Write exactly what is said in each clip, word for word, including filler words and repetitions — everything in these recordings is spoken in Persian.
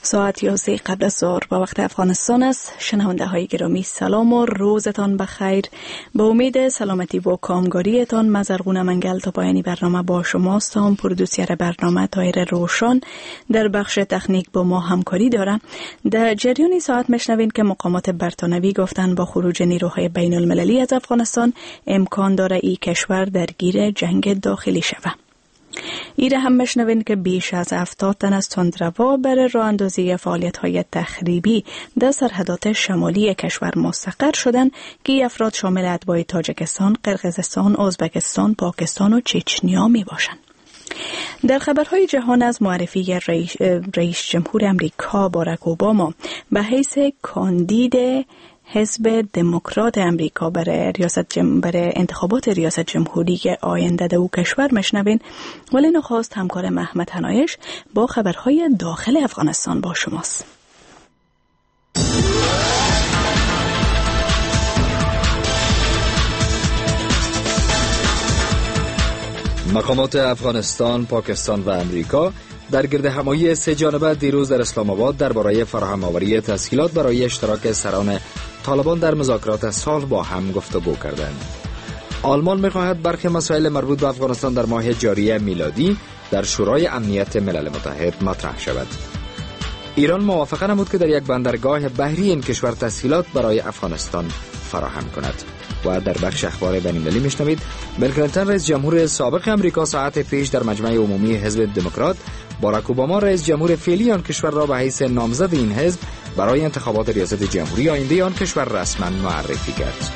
ساعت یازده قبل از ظهر با وقت افغانستان است. شنونده های گرامی سلام و روزتان بخیر. با امید سلامتی و کامگاریتان مزرغون منگل تا پایانی برنامه با شماست. هم پرودوسر برنامه طاهر روشن در بخش تکنیک با ما همکاری دارم. در جریان ساعت مشنوین که مقامات برطانوی گفتن با خروج نیروهای بین المللی از افغانستان امکان داره ای کشور درگیر جنگ داخلی شود. ایره هم مشنوین که بیش از هفتاد تن از تندروا برای راه اندازی فعالیت‌های تخریبی در سرحدات شمالی کشور مستقر شدند که افراد شامل اتباع تاجیکستان، قرقیزستان، ازبکستان، پاکستان و چچنیا می باشند. در خبرهای جهان از معرفی رئیس, رئیس جمهور امریکا باراک اوباما به حیث کاندید حزب دموکرات امریکا برای ریاست جم... برای انتخابات ریاست جمهوری آینده در او کشور مشنوین. ولی نخواست همکار محمد حنایش با خبرهای داخل افغانستان با شماست. مقامات افغانستان، پاکستان و امریکا در گرد همایی سه جانبه دیروز در اسلام آباد درباره فراهم آوری تسهیلات برای اشتراک سران طالبان در مذاکرات صلح با هم گفتگو کردند. آلمان می‌خواهد برخی مسائل مربوط به افغانستان در ماه جاری میلادی در شورای امنیت ملل متحد مطرح شود. ایران موافقه نمود که در یک بندرگاه بحری این کشور تسهیلات برای افغانستان فراهم کند. و در بخش اخبار بین‌المللی میشنوید بیل کلینتون رئیس جمهور سابق امریکا ساعت پیش در مجمع عمومی حزب دموکرات باراک اوباما رئیس جمهور فعلی آن کشور را به حیث نامزد این حزب برای انتخابات ریاست جمهوری آینده آن کشور رسما معرفی کرد.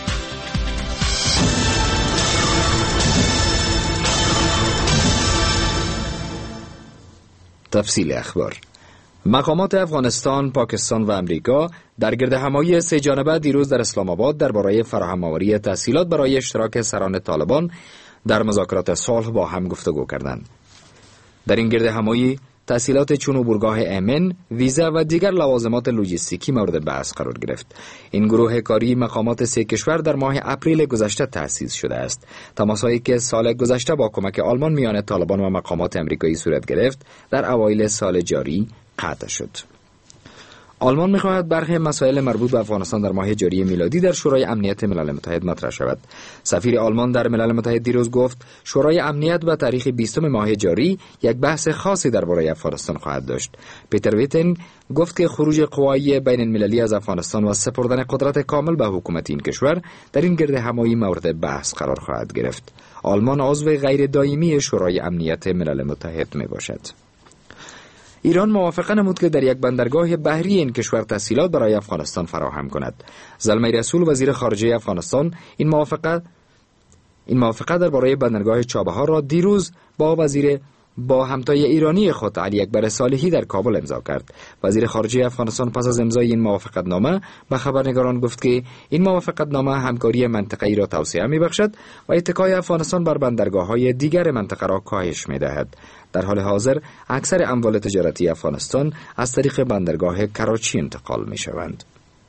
تفصیل اخبار. مقامات افغانستان، پاکستان و امریکا در گرد همایی سه جانبه دیروز در اسلام آباد درباره فراهم آوری تسهیلات برای اشتراک سران طالبان در مذاکرات صلح با هم گفتگو کردند. در این گرد همایی تسهیلات چون عبورگاه امن، ویزا و دیگر لوازمات لوجستیکی مورد بحث قرار گرفت. این گروه کاری مقامات سه کشور در ماه اپریل گذشته تأسیس شده است. تماسهایی که سال گذشته با کمک آلمان میان طالبان و مقامات امریکایی صورت گرفت، در اوایل سال جاری قطع شد. آلمان می‌خواهد برخی مسائل مربوط به افغانستان در ماه جاری میلادی در شورای امنیت ملل متحد مطرح شود. سفیر آلمان در ملل متحد دیروز گفت شورای امنیت به تاریخ بیستم ماه جاری یک بحث خاصی درباره افغانستان خواهد داشت. پیتر ویتن گفت که خروج قوای بین المللی از افغانستان و سپردن قدرت کامل به حکومت این کشور در این گرد همایی مورد بحث قرار خواهد گرفت. آلمان عضو غیر دائمی شورای امنیت ملل متحد میباشد. ایران موافقه نمود که در یک بندرگاه بحری این کشور تسهیلات برای افغانستان فراهم کند. زلمه رسول وزیر خارجه افغانستان این موافقه این موافقه درباره بندرگاه چابهار را دیروز با وزیر با همتای ایرانی خود علی اکبر صالحی در کابل امضا کرد. وزیر خارجه افغانستان پس از امضای این موافقتنامه به خبرنگاران گفت که این موافقتنامه همکاری منطقه‌ای را توسعه می‌بخشد و اتکای افغانستان بر بندرگاه‌های دیگر منطقه را کاهش می‌دهد. در حال حاضر اکثر اموال تجارتی افغانستان از طریق بندرگاه کراچی انتقال می‌شوند.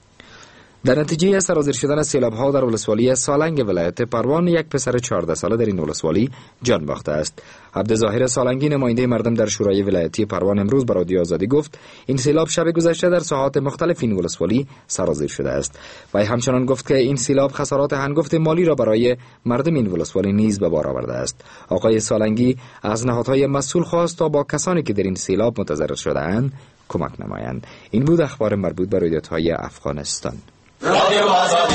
در نتیجه سرازیر شدن سیلاب‌ها در ولسوالی سالنگ ولایت پروان یک پسر چهارده ساله در این ولسوالی جان باخته است. عبدظاهر سالنگی نماینده مردم در شورای ولایتی پروان امروز به رادیو آزادی گفت این سیلاب شب گذشته در ساحات مختلف این ولسوالی سرازیر شده است. و همچنان گفت که این سیلاب خسارات هنگفت مالی را برای مردم این ولسوالی نیز به بار آورده است. آقای سالنگی از نهادهای مسئول خواست تا با کسانی که در این سیلاب متضرر شده‌اند کمک نمایند. این بود اخبار مربوط به رویدادهای افغانستان. رادیو آزادی.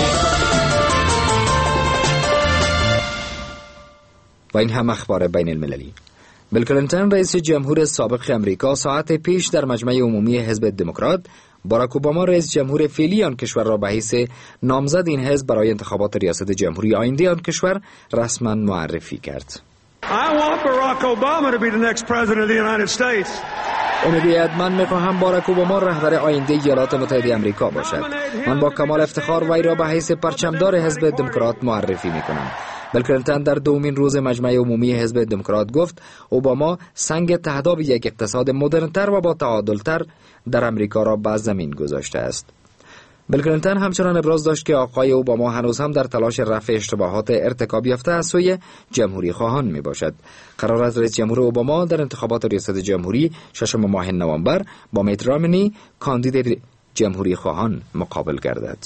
و این هم اخبار بین المللی. بیل کلینتون رئیس جمهور سابق امریکا ساعت پیش در مجمع عمومی حزب دموکرات باراک اوباما رئیس جمهور فعلی آن کشور را به حیث نامزد این حزب برای انتخابات ریاست جمهوری آینده آن کشور رسما معرفی کرد. I want Barack Obama to be the next president of the United States. امیدوارم من میخواهم باراک اوباما رهبر آینده ایالات متحده آمریکا باشد. من با کمال افتخار وی را به حیث پرچمدار حزب دموکرات معرفی میکنم. بیل کلینتون در دومین روز مجمع عمومی حزب دموکرات گفت اوباما سنگ تهداب یک اقتصاد مدرن‌تر و با تعادل‌تر در آمریکا را به زمین گذاشته است. بیل کلینتون همچنان ابراز داشت که آقای اوباما هنوز هم در تلاش رفع اشتباهات ارتکاب یافته از سوی جمهوری خواهان می باشد. قرار است رئیس جمهور اوباما در انتخابات ریاست جمهوری ششم ماه نوامبر با میت رامنی کاندید جمهوری خواهان مقابل گردد.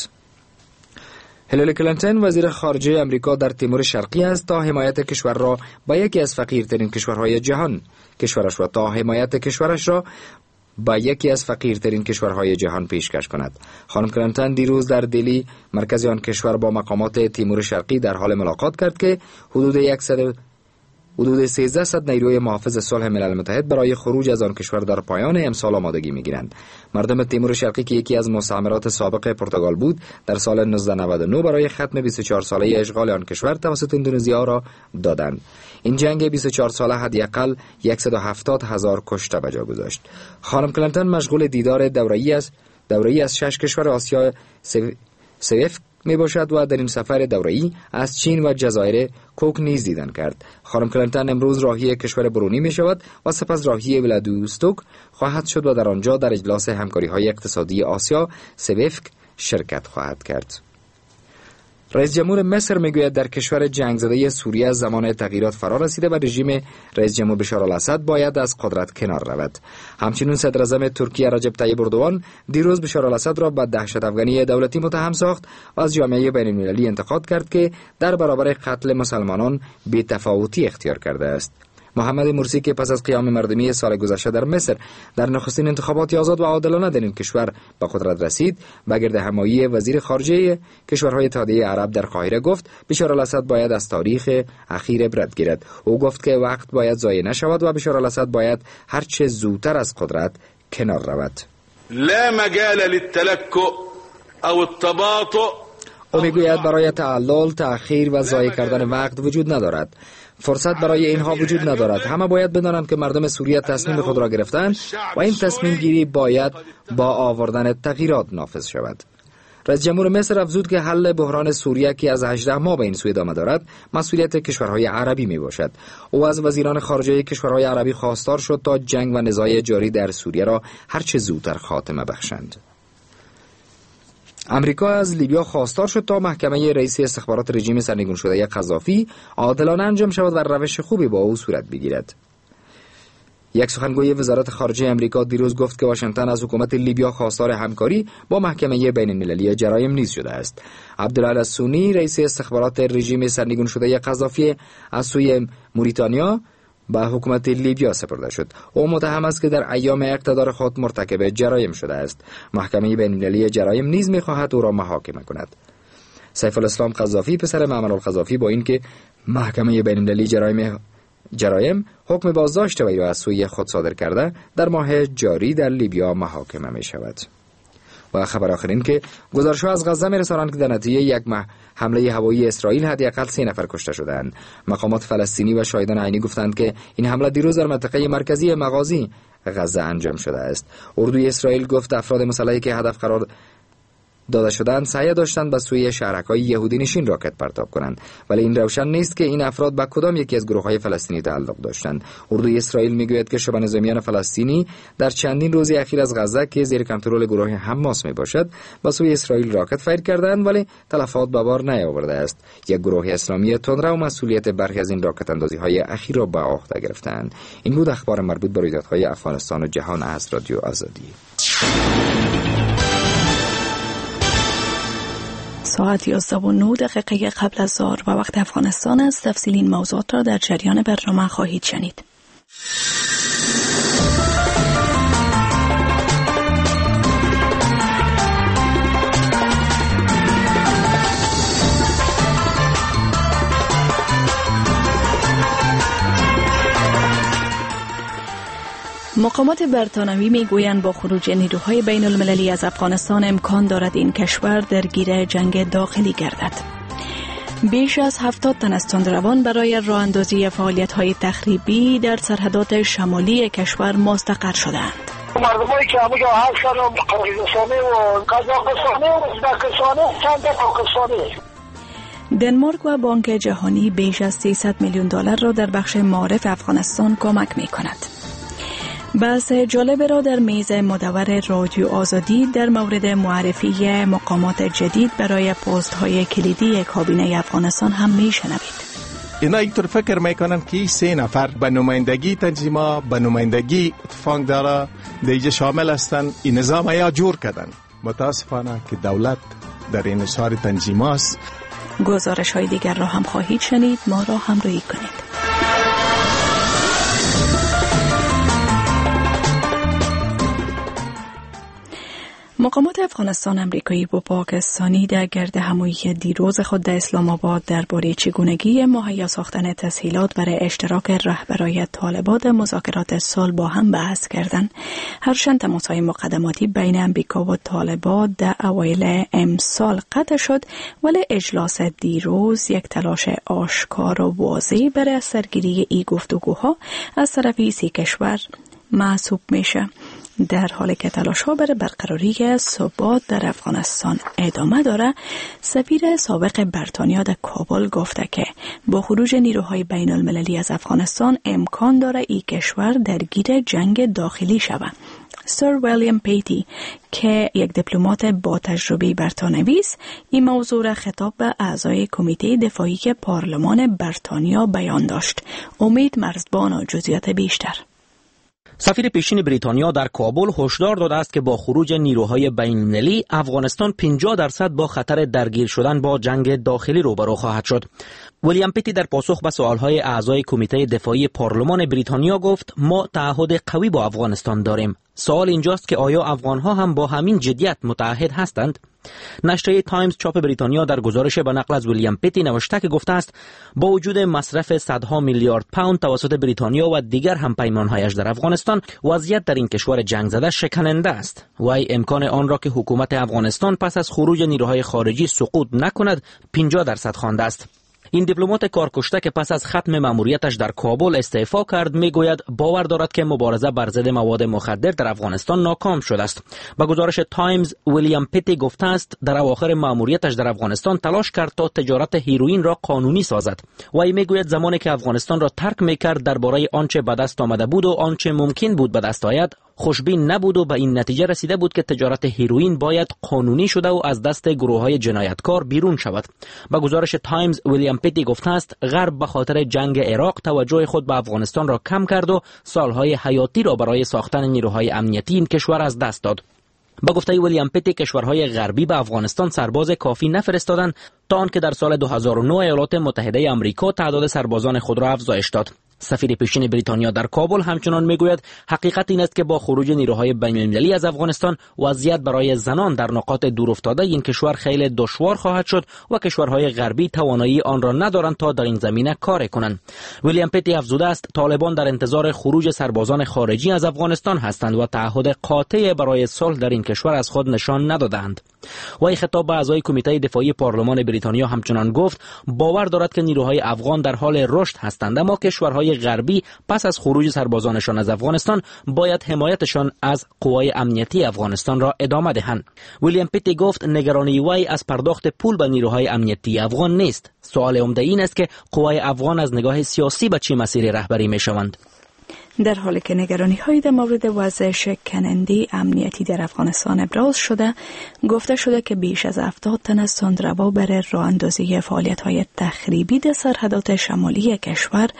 هیلاری کلینتون وزیر خارجه امریکا در تیمور شرقی است تا حمایت کشور را با یکی از فقیرترین کشورهای جهان کشورش را تا حمایت کشورش را با یکی از فقیرترین کشورهای جهان پیشکش کند. خانم کلینتون دیروز در دلی مرکز آن کشور با مقامات تیمور شرقی در حال ملاقات کرد که حدود صد حدود سیزده نیروی محافظ صلح ملل متحد برای خروج از آن کشور در پایان امسال آمادگی می‌گیرند. مردم تیمور شرقی که یکی از مستعمرات سابق پرتغال بود، در سال نوزده نود و نه برای ختم بیست و چهار ساله اشغال آن کشور توسط اندونزیا را دادند. این جنگ بیست و چهار ساله حداقل صد و هفتاد هزار کشته به جا گذاشت. خانم کلینتون مشغول دیدار دوره‌ای است دوره‌ای از شش کشور آسیا سوف می باشد و در این سفر دوره‌ای از چین و جزایر کوک نیز دیدن کرد. خانم کلینتون امروز راهی کشور برونی می شود و سپس راهی ولادیوستوک خواهد شد و در آنجا در اجلاس همکاری‌های اقتصادی آسیا سوفک شرکت خواهد کرد. رئیس جمهور مصر میگوید در کشور جنگ زده سوریه از زمان تغییرات فرا رسیده و رژیم رئیس جمهور بشار الاسد باید از قدرت کنار رود. همچنین صدر اعظم ترکیه رجب طیب اردوغان دیروز بشار الاسد را به دهشت افغانی دولتی متهم ساخت و از جامعه بین المللی انتقاد کرد که در برابر قتل مسلمانان بی‌تفاوتی اختیار کرده است. محمد مرسی که پس از قیام مردمی سال گذشته در مصر در نخستین انتخابات آزاد و عادلانه در این کشور به قدرت رسید، با گردهمایی وزیر خارجه کشورهای اتحادیه عرب در قاهره گفت بشار الاسد باید از تاریخ اخیر عبرت گیرد. او گفت که وقت باید ضایع نشود و بشار الاسد باید هر چه زودتر از قدرت کنار رود. لا مجال للتلكؤ او التباطؤ. او میگوید برای تعلل، تأخیر و ضایع کردن وقت وجود ندارد. فرصت برای اینها وجود ندارد. همه باید بدانند که مردم سوریه تصمیم خود را گرفتند و این تصمیم گیری باید با آوردن تغییرات نافذ شود. رئیس جمهور مصر افزود که حل بحران سوریه که از هجده ماه به این سو ادامه دارد مسئولیت کشورهای عربی می باشد. او از وزیران خارجه کشورهای عربی خواستار شد تا جنگ و نزاع جاری در سوریه را هر چه زودتر خاتمه بخشند. امریکا از لیبیا خواستار شد تا محکمه رئیس استخبارات رژیم سرنگون شده قذافی عادلانه انجام شود و روش خوبی با او صورت بگیرد. یک سخنگوی وزارت خارجه امریکا دیروز گفت که واشنگتن از حکومت لیبیا خواستار همکاری با محکمه بین المللی جرایم نیز شده است. عبدالله السونی رئیس استخبارات رژیم سرنگون شده قذافی از سوی موریتانیا به حکومت لیبیا سپرده شد. او متهم است که در ایام اقتدار خود مرتکب جرایم شده است. محکمه بین المللی جرایم نیز می‌خواهد او را محاکمه کند. سیف الاسلام قذافی پسر معمر القذافی با اینکه محکمه بین المللی جرایم جرایم حکم بازداشت وی را از سوی خود صادر کرده، در ماه جاری در لیبیا محاکمه می شود. و خبر آخر این که گزارش‌ها از غزه می‌رسانند که در نتیجه یک حمله هوایی اسرائیل حداقل سه نفر کشته شدند. مقامات فلسطینی و شاهدان عینی گفتند که این حمله دیروز در منطقه مرکزی مغازی غزه انجام شده است. اردوی اسرائیل گفت افراد مسلحی که هدف قرار داده شدند سعی داشتند به سوی شهرک‌های یهودی نشین راکت پرتاب کنند، ولی این روشن نیست که این افراد به کدام یکی از گروه‌های فلسطینی تعلق داشتند. اردوی اسرائیل میگوید که شبه نظامیان فلسطینی در چندین روز اخیر از غزه که زیر کنترل گروه حماس میباشد به سوی اسرائیل راکت فیر کردند، ولی تلفات به بار نیاورده است. یک گروه اسلامی تندرو مسئولیت برخی از این راکت اندازی‌های اخیر را به عهده گرفتند. این بود اخبار مربوط به رویدادهای افغانستان و جهان از رادیو آزادی. ساعت یازده و نه دقیقه قبل از ظهر و وقت افغانستان است. تفصیل این موضوعات را در جریان برنامه خواهید شنید. مقامات برطانوی میگویند با خروج نیروهای بین المللی از افغانستان امکان دارد این کشور درگیر جنگ داخلی گردد. بیش از هفتاد تن از تندروان برای راه اندازی فعالیت‌های تخریبی در سرحدات شمالی کشور مستقر شدند. مردمایی که همه جا هستند و قرقیزستانی و قزاقستانی و ازبکستانی چند تا پاکستانی. دنمارک و بانک جهانی بیش از سیصد میلیون دلار را در بخش معارف افغانستان کمک می‌کند. بحث جالب را در میز مدور رادیو آزادی در مورد معرفی مقامات جدید برای پست های کلیدی کابینه افغانستان هم میشنوید. اینا اینطور فکر میکنن که سه نفر به نمایندگی تنظیما به نمایندگی اتفاق داره دیگه شامل هستن، این نظام یا جور کردن. متاسفانه که دولت در این سار تنظیماست. گزارش های دیگر را هم خواهید شنید، ما را همراهی کنید. مقامات افغانستان امریکایی و پاکستانی در گرد همایی دیروز خود در اسلام آباد درباره چگونگی مهیا ساختن تسهیلات برای اشتراک رهبرای طالبان در مذاکرات صلح با هم بحث کردند. هرچند تماس‌های مقدماتی بین امریکا و طالبان در اوایل امسال قطع شد، ولی اجلاس دیروز یک تلاش آشکار و واضح برای سرگیری این گفتگوها از طرف سی کشور محسوب میشه. در حالی که تلاش‌ها برای برقراری ثبات در افغانستان ادامه داره، سفیر سابق بریتانیا در کابل گفته که با خروج نیروهای بین المللی از افغانستان امکان داره این کشور درگیر جنگ داخلی شود. سر ویلیام پیتی که یک دیپلمات با تجربه بریتانیایی است، این موضوع را خطاب به اعضای کمیته دفاعی پارلمان بریتانیا بیان داشت. امید مرزبان و جزئیات بیشتر. سفیر پیشین بریتانیا در کابل هشدار داده است که با خروج نیروهای بین‌المللی افغانستان پنجاه درصد با خطر درگیر شدن با جنگ داخلی روبرو خواهد شد. ویلیام پیتی در پاسخ به سوالهای اعضای کمیته دفاعی پارلمان بریتانیا گفت ما تعهد قوی با افغانستان داریم. سوال اینجاست که آیا افغانها هم با همین جدیت متعهد هستند؟ نشریه تایمز چاپ بریتانیا در گزارش به نقل از ویلیام پیتی نوشته که گفته است با وجود مصرف صدها میلیارد پوند توسط بریتانیا و دیگر همپیمانهایش در افغانستان، وضعیت در این کشور جنگ زده شکننده است. وی امکان آن را که حکومت افغانستان پس از خروج نیروهای خارجی سقوط نکند پنجاه درصد خوانده است. این دیپلمات کارکشته که پس از ختم مأموریتش در کابل استعفا کرد میگوید باور دارد که مبارزه بر ضد مواد مخدر در افغانستان ناکام شده است. با گزارش تایمز ویلیام پیتی گفته است در اواخر مأموریتش در افغانستان تلاش کرد تا تجارت هیروئین را قانونی سازد. وی میگوید زمانی که افغانستان را ترک میکرد درباره آنچه به دست آمده بود و آنچه ممکن بود به دست آید خوشبین نبود و به این نتیجه رسیده بود که تجارت هیروئین باید قانونی شده و از دست گروه‌های جنایتکار بیرون شود. با گزارش تایمز ویلیام پیتی گفته است غرب به خاطر جنگ عراق توجه خود به افغانستان را کم کرد و سالهای حیاتی را برای ساختن نیروهای امنیتی این کشور از دست داد. با گفته ویلیام پیتی کشورهای غربی به افغانستان سرباز کافی نفرستادند تا آنکه در سال دو هزار و نه ایالات متحده آمریکا تعداد سربازان خود را افزایش داد. سفیر پیشین بریتانیا در کابل همچنان میگوید حقیقت این است که با خروج نیروهای بین‌المللی از افغانستان وضعیت برای زنان در نقاط دورافتاده این کشور خیلی دشوار خواهد شد و کشورهای غربی توانایی آن را ندارند تا در این زمینه کار کنند. ویلیام پیتی افزوده است طالبان در انتظار خروج سربازان خارجی از افغانستان هستند و تعهد قاطع برای صلح در این کشور از خود نشان ندادند. وی خطاب به اعضای کمیته دفاعی پارلمان بریتانیا همچنان گفت باور دارد که نیروهای افغان در حال رشد هستند، اما کشورهای غربی پس از خروج سربازانشان از افغانستان باید حمایتشان از قوای امنیتی افغانستان را ادامه دهند. ویلیام پیتی گفت نگرانی وی از پرداخت پول به نیروهای امنیتی افغان نیست. سوال عمده این است که قوای افغان از نگاه سیاسی به چه مسیری رهبری میشوند. در حالی که نگرانی‌های در مورد وضع شکننده امنیتی در افغانستان ابراز شده، گفته شده که بیش از هفتاد تن از تندروا برای راه‌اندازی فعالیت‌های تخریبی در سرحدات شمالی کشور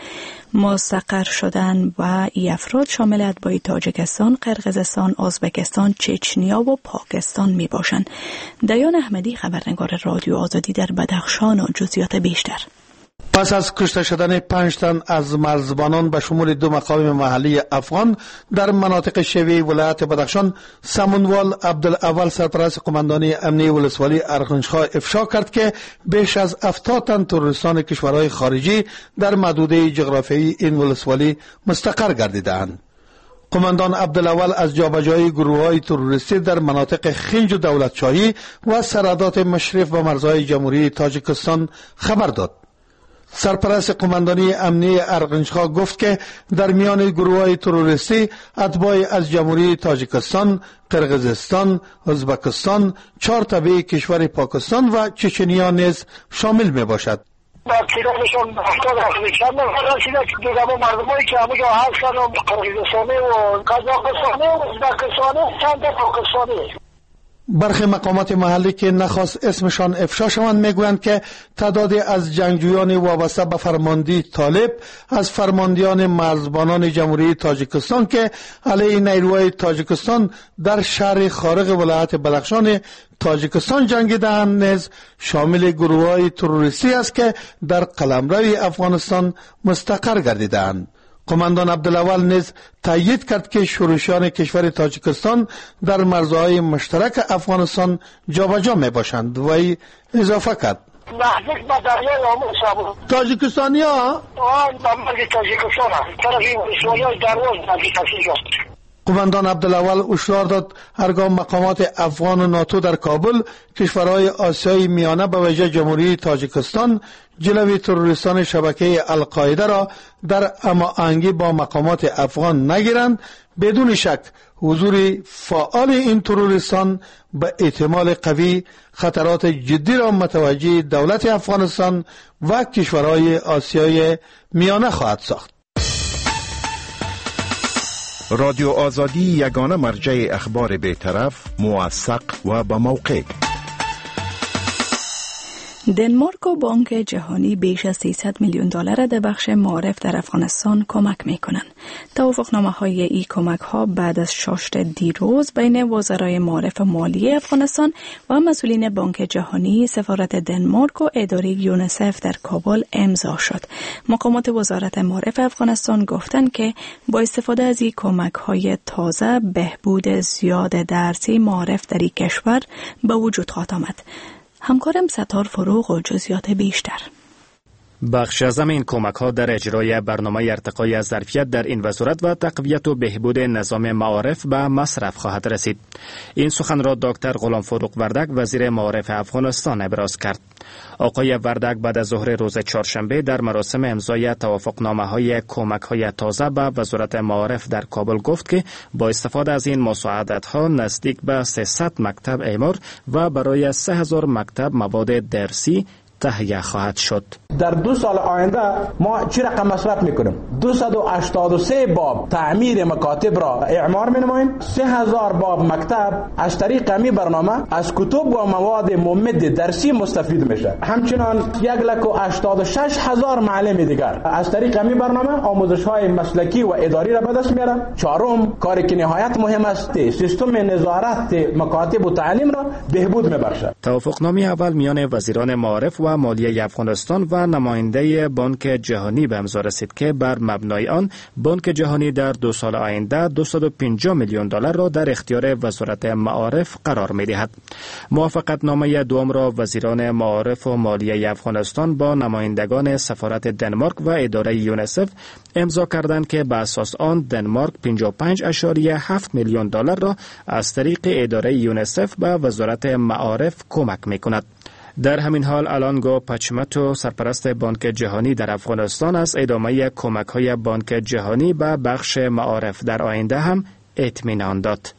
مستقر شدند و این افراد شامل اتباع تاجیکستان، قرقیزستان، ازبکستان، چچنیا و پاکستان میباشند. دیان احمدی، خبرنگار رادیو آزادی در بدخشان و جزئیات بیشتر. پس از کشته شدن پنج تن از مرزبانان به شمول دو مقام محلی افغان در مناطق شیوی ولایت بدخشان، سمنوال عبدالاول سرپرست قماندانی امنیه ولسوالی ارغنجخا افشا کرد که بیش از هفتاد تن تروریستان کشورهای خارجی در محدوده جغرافیایی این ولسوالی مستقر گردیدند. قماندان عبدالاول از جابجایی گروه‌های تروریستی در مناطق خنج و دولتشاهی و سرحدات مشرف به مرزهای جمهوری تاجیکستان خبر داد. سرپرست قماندانی امنیه ارغنجخا گفت که در میان گروه‌های تروریستی اتباع از جمهوری تاجیکستان، قرقیزستان، ازبکستان، چهار تابع کشور پاکستان و چچنیا نیز شامل می باشد. با تعدادشون هفتاد هفتاد چند نفر رسیده که دیگه همون مردمایی که همونجا هستن و قرقیزستانی و قزاقستانی و ازبکستانی چند تا پاکستانی. برخی مقامات محلی که نخواست اسمشان افشا شوند میگویند که تعدادی از جنگجویان وابسته به فرماندهی طالب از فرماندهان مرزبانان جمهوری تاجیکستان که علیه نیروهای تاجیکستان در شهر خارق ولایت بدخشان تاجیکستان جنگیده‌اند نیز شامل گروه‌های تروریستی است که در قلمرو افغانستان مستقر گردیده‌اند. قماندان عبدالاول نیز تایید کرد که شورشیان کشور تاجیکستان در مرزهای مشترک افغانستان جابجا می باشند و اضافه کرد نزدیک به دریای آمو صابون تاجیکستانی ها آن به مرز تاجیکستان هست طرفی ولسوالی درواز نزدیک هست. قماندان عبدالاول هشدار داد هرگاه مقامات افغان و ناتو در کابل کشورهای آسیای میانه به ویژه جمهوری تاجیکستان جلوی تروریستان شبکه القاعده را در هماهنگی با مقامات افغان نگیرند، بدون شک حضور فعال این تروریستان به احتمال قوی خطرات جدی را متوجه دولت افغانستان و کشورهای آسیای میانه خواهد ساخت. رادیو آزادی یگانه مرجع اخبار بی‌طرف، موثق و با موقع. دنمارک و بانک جهانی بیش از سیصد میلیون دلار در بخش معارف در افغانستان کمک میکنند. توافقنامه های ای کمک ها بعد از شاشت دیروز بین وزرای معارف مالی افغانستان و مسئولین بانک جهانی، سفارت دنمارک و اداره یونسف در کابل امضا شد. مقامات وزارت معارف افغانستان گفتند که با استفاده از این کمک های تازه بهبود زیاد درسی معارف در این کشور به وجود خواهد آمد. همکارم ستار فروغ و جزئیات بیشتر. بخش از این کمک ها در اجرای برنامه ارتقای ظرفیت در این وزارت و تقویت و بهبود نظام معارف به مصرف خواهد رسید. این سخن را دکتر غلام فروغ وردک وزیر معارف افغانستان ابراز کرد. آقای وردک بعد از ظهر روز چهارشنبه در مراسم امضای توافقنامه های کمک های تازه به وزارت معارف در کابل گفت که با استفاده از این مساعدت ها نزدیک به سیصد مکتب اعمار و برای سه هزار مکتب مواد درسی تهیه خواهد شد. در دو سال آینده ما چی رقم مصرف میکنیم؟ دویست و هشتاد و سه باب تعمیر مکاتب را اعمار می‌نماییم. سه هزار باب مکتب از طریق این برنامه از کتب و مواد ممد درسی مستفید میشه. همچنان یک لک و هشتاد و شش هزار معلم دیگر از طریق این برنامه آموزش‌های مسلکی و اداری را به دست میارن. چهارم، کاری که نهایت مهم است، سیستم نظارت مکاتب و تعلیم را بهبود میبخشد. توافقنامه اول میان وزیران معارف و مالیه افغانستان و نماینده بانک جهانی به امضا رسید که بر مبنای آن بانک جهانی در دو سال آینده دویست و پنجاه میلیون دلار را در اختیار وزارت معارف قرار می‌دهد. موافقتنامه دوم را وزیران معارف و مالیه افغانستان با نمایندگان سفارت دنمارک و اداره یونسف امضا کردند که به اساس آن دنمارک پنجاه و پنج ممیز هفت میلیون دلار را از طریق اداره یونسف به وزارت معارف کمک می‌کند. در همین حال الانگو پچمتو سرپرست بانک جهانی در افغانستان از ادامه کمک‌های بانک جهانی به بخش معارف در آینده هم اطمینان داد.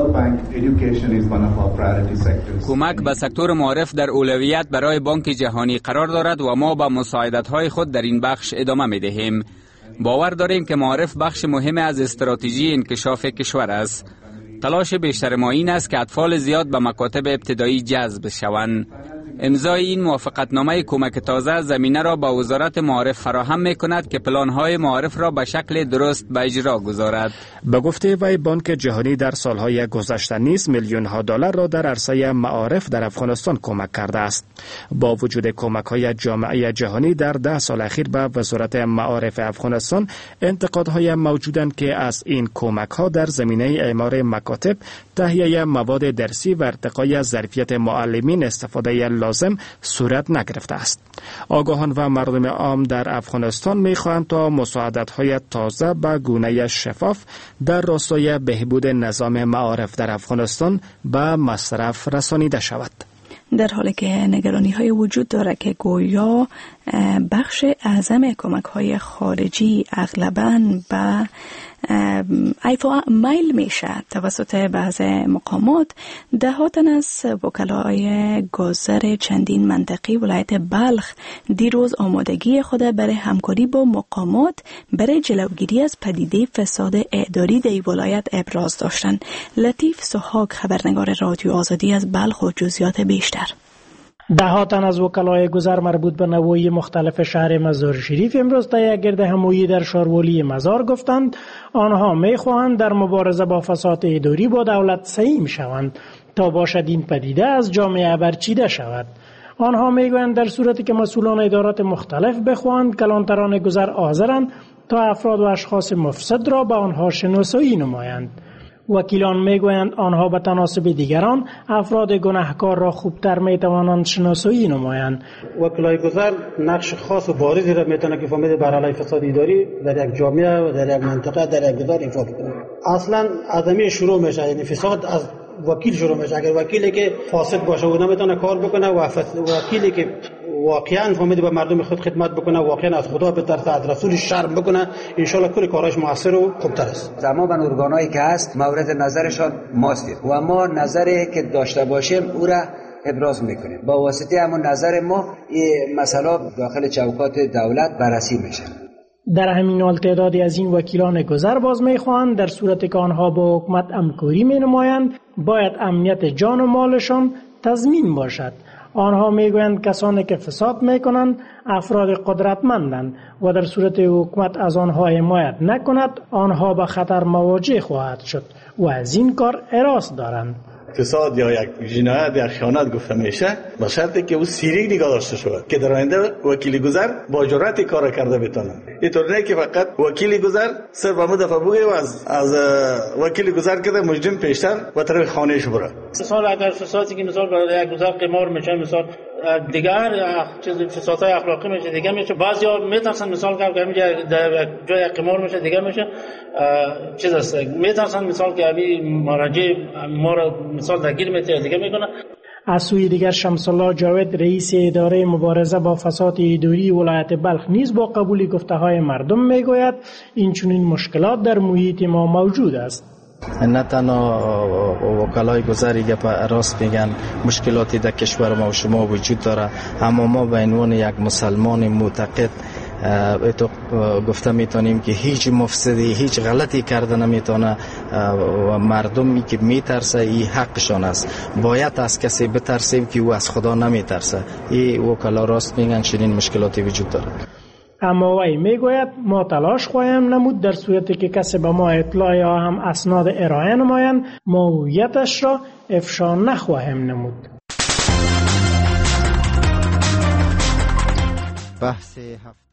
کمک به سکتور معارف در اولویت برای بانک جهانی قرار دارد و ما با مساعدت‌های خود در این بخش ادامه می‌دهیم. باور داریم که معارف بخش مهم از استراتژی انکشاف کشور است. تلاش بیشتر ما این است که اطفال زیاد به مکاتب ابتدایی جذب شوند. امضای این موافقتنامه کمک تازه زمینه را با وزارت معارف فراهم می‌کند که پلان‌های معارف را به شکل درست به اجرا گذارد. به گفته وی بانک جهانی در سالهای گذشته نیز میلیون‌ها دلار را در عرصه معارف در افغانستان کمک کرده است. با وجود کمک‌های جامعه جهانی در ده سال اخیر به وزارت معارف افغانستان، انتقادهای موجودند که از این کمک‌ها در زمینه اعمار مکاتب، تهیه مواد درسی و ارتقای ظرفیت معلمین استفاده لازم صورت نگرفته است. آگاهان و مردم عام در افغانستان می‌خواهند تا مساعدت‌های تازه به گونه شفاف در راستای بهبود نظام معارف در افغانستان به مصرف رسانیده شود. در حالی که نگرانی های وجود داره که گویا بخش اعظم کمک های خارجی اغلباً به ایفا میل میشه توسط بعض مقامات. دهاتن از وکلای گذر چندین منطقی ولایت بلخ دیروز آمادگی خود برای همکاری با مقامات برای جلوگیری از پدیده فساد اداری در ولایت ابراز داشتند. لطیف سوهاگ، خبرنگار رادیو آزادی از بلخ و جزئیات بیشتر. ده تن از وکلای گذر مربوط به نواحی مختلف شهر مزار شریف امروز در یک گرد همایی در شاروالی مزار گفتند آنها میخواهند در مبارزه با فساد اداری با دولت سهیم شوند تا باشد این پدیده از جامعه برچیده شود. آنها میگویند در صورتی که مسئولان ادارات مختلف بخواهند کلانتران گذر حاضرند تا افراد و اشخاص مفسد را به آنها شناسایی نمایند. وکیلان میگویند آنها به تناسب دیگران افراد گناهکار را خوبتر میتوانند شناسایی نمایند. وکلای گذر نقش خاص و بارزی را میتونه که فهمید بر علیه فساد اداری در یک جامعه و در یک منطقه در یک گذر ایفا بکنه. اصلا آدمی شروع میشه، یعنی فساد از وکیل شروع میشه. اگر وکیلی که فاسد باشه و نمیتونه کار بکنه و وکیلی که واقعا فهمیده به مردم خود خدمت بکنه، واقعا از خدا بترسه، از رسول شرم بکنه، ان شاء الله کل کارش موثر و خوبتر است. تمام ارگانایی که هست مورد نظرشان ماست و ما نظری که داشته باشیم او را ابراز میکنیم. با واسطه همون نظر ما این مسئله داخل چوکات دولت بررسی میشه. در همین حال تعدادی از این وکیلان گذر باز میخواهند در صورتی که آنها با حکومت همکاری مینمایند باید امنیت جان و مالشان تضمین باشد. آنها میگویند کسانی که فساد میکنند افراد قدرتمندند و در صورت حکومت از آنها حمایت نکند آنها به خطر مواجه خواهد شد و از این کار اراده دارند. فساد یا یک جنایت یا خیانت گفته میشه با شرطی که او سیریک نگاه داشته شود که در آینده وکیل گذر با جرأت کار کرده بتونه. اینطور نه که فقط وکیل گذر صرف همون دفعه بگه و از از وکیل گذر کده مجرم پیشتر و طرف خانهش بره. مثلا اگر فسادی که مثلا برای یک گذر قمار میشه، مثلا دیگر چیز فسادهای اخلاقی میشه دیگه میشه. بعضیا میترسن مثال که در جای قمار میشه دیگه میشه چیز است، میترسن مثال که ابی مراجع ما را مثال درگیر میته دیگه میکنه. از سوی دیگر شمس الله جاوید رئیس اداره مبارزه با فساد اداری ولایت بلخ نیز با قبول گفته‌های مردم میگوید این چنین مشکلات در محیط ما موجود است. نه تنها وکلای گذری گپ راست میگن مشکلاتی در کشور ما و شما وجود داره، اما ما به عنوان یک مسلمان معتقد تو گفته میتونیم که هیچ مفسدی هیچ غلطی کرده نمیتونه و مردمی که میترسه این حقشان است. باید از کسی بترسیم که او از خدا نمیترسه. این وکلا راست میگن چنین مشکلاتی وجود داره. اما وی میگوید ما تلاش خواهیم نمود در صورتی که کسی به ما اطلاع یا هم اسناد ارائه نمایند ما هویتش را افشا نخواهیم نمود. بحث هفته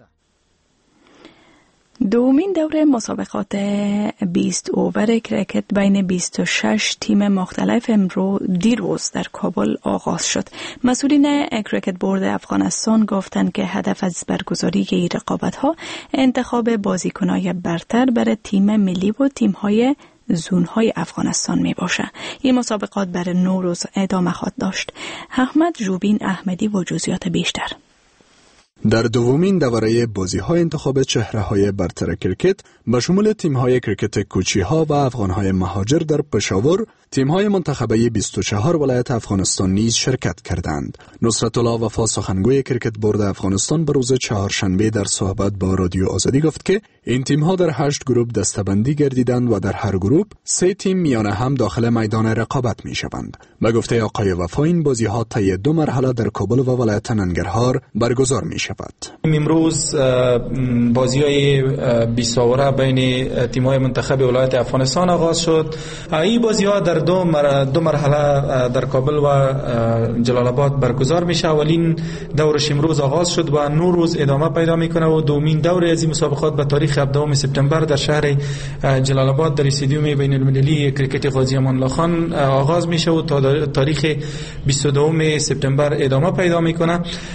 دومین دوره مسابقات بیست اوور کرکت بین بیست و شش تیم مختلف امروز دیروز در کابل آغاز شد. مسئولین کرکت بورد افغانستان گفتند که هدف از برگزاری این رقابت‌ها انتخاب بازیکن‌های برتر برای تیم ملی و تیم‌های زون‌های افغانستان می باشه. این مسابقات برای نو روز ادامه خواهد داشت. احمد جوبین احمدی و جزئیات بیشتر. در دومین دوره بازی‌های انتخاب چهره‌های برتر کرکت به شمول تیم‌های کرکت کوچی‌ها و افغان‌های مهاجر در پشاور، تیم‌های منتخبه بیست و چهار ولایت افغانستان نیز شرکت کردند. نصرت الله وفا سخنگوی کرکت بورد افغانستان به روز چهارشنبه در صحبت با رادیو آزادی گفت که این تیم‌ها در هشت گروه دسته‌بندی گردیدند و در هر گروه سه تیم میان هم داخل میدان رقابت می‌شوند. به گفته آقای وفا این بازی‌ها طی دو مرحله در کابل و ولایت ننگرهار برگزار می‌شود. امروز بازی‌های بیست اوره بین تیم‌های منتخب ولایت افغانستان آغاز شد. این بازی‌ها در دو مر... دو مرحله در کابل و جلال آباد برگزار میشه. اولین دورش امروز آغاز شد و نو روز ادامه پیدا میکنه و دومین دوره از این مسابقات به تاریخ هفدهم سپتامبر در شهر جلال آباد در استادیوم بین المللی کرکت قاضی امان الله خان آغاز میشه و تا تاریخ بیست و دوم سپتامبر ادامه پیدا میکنه.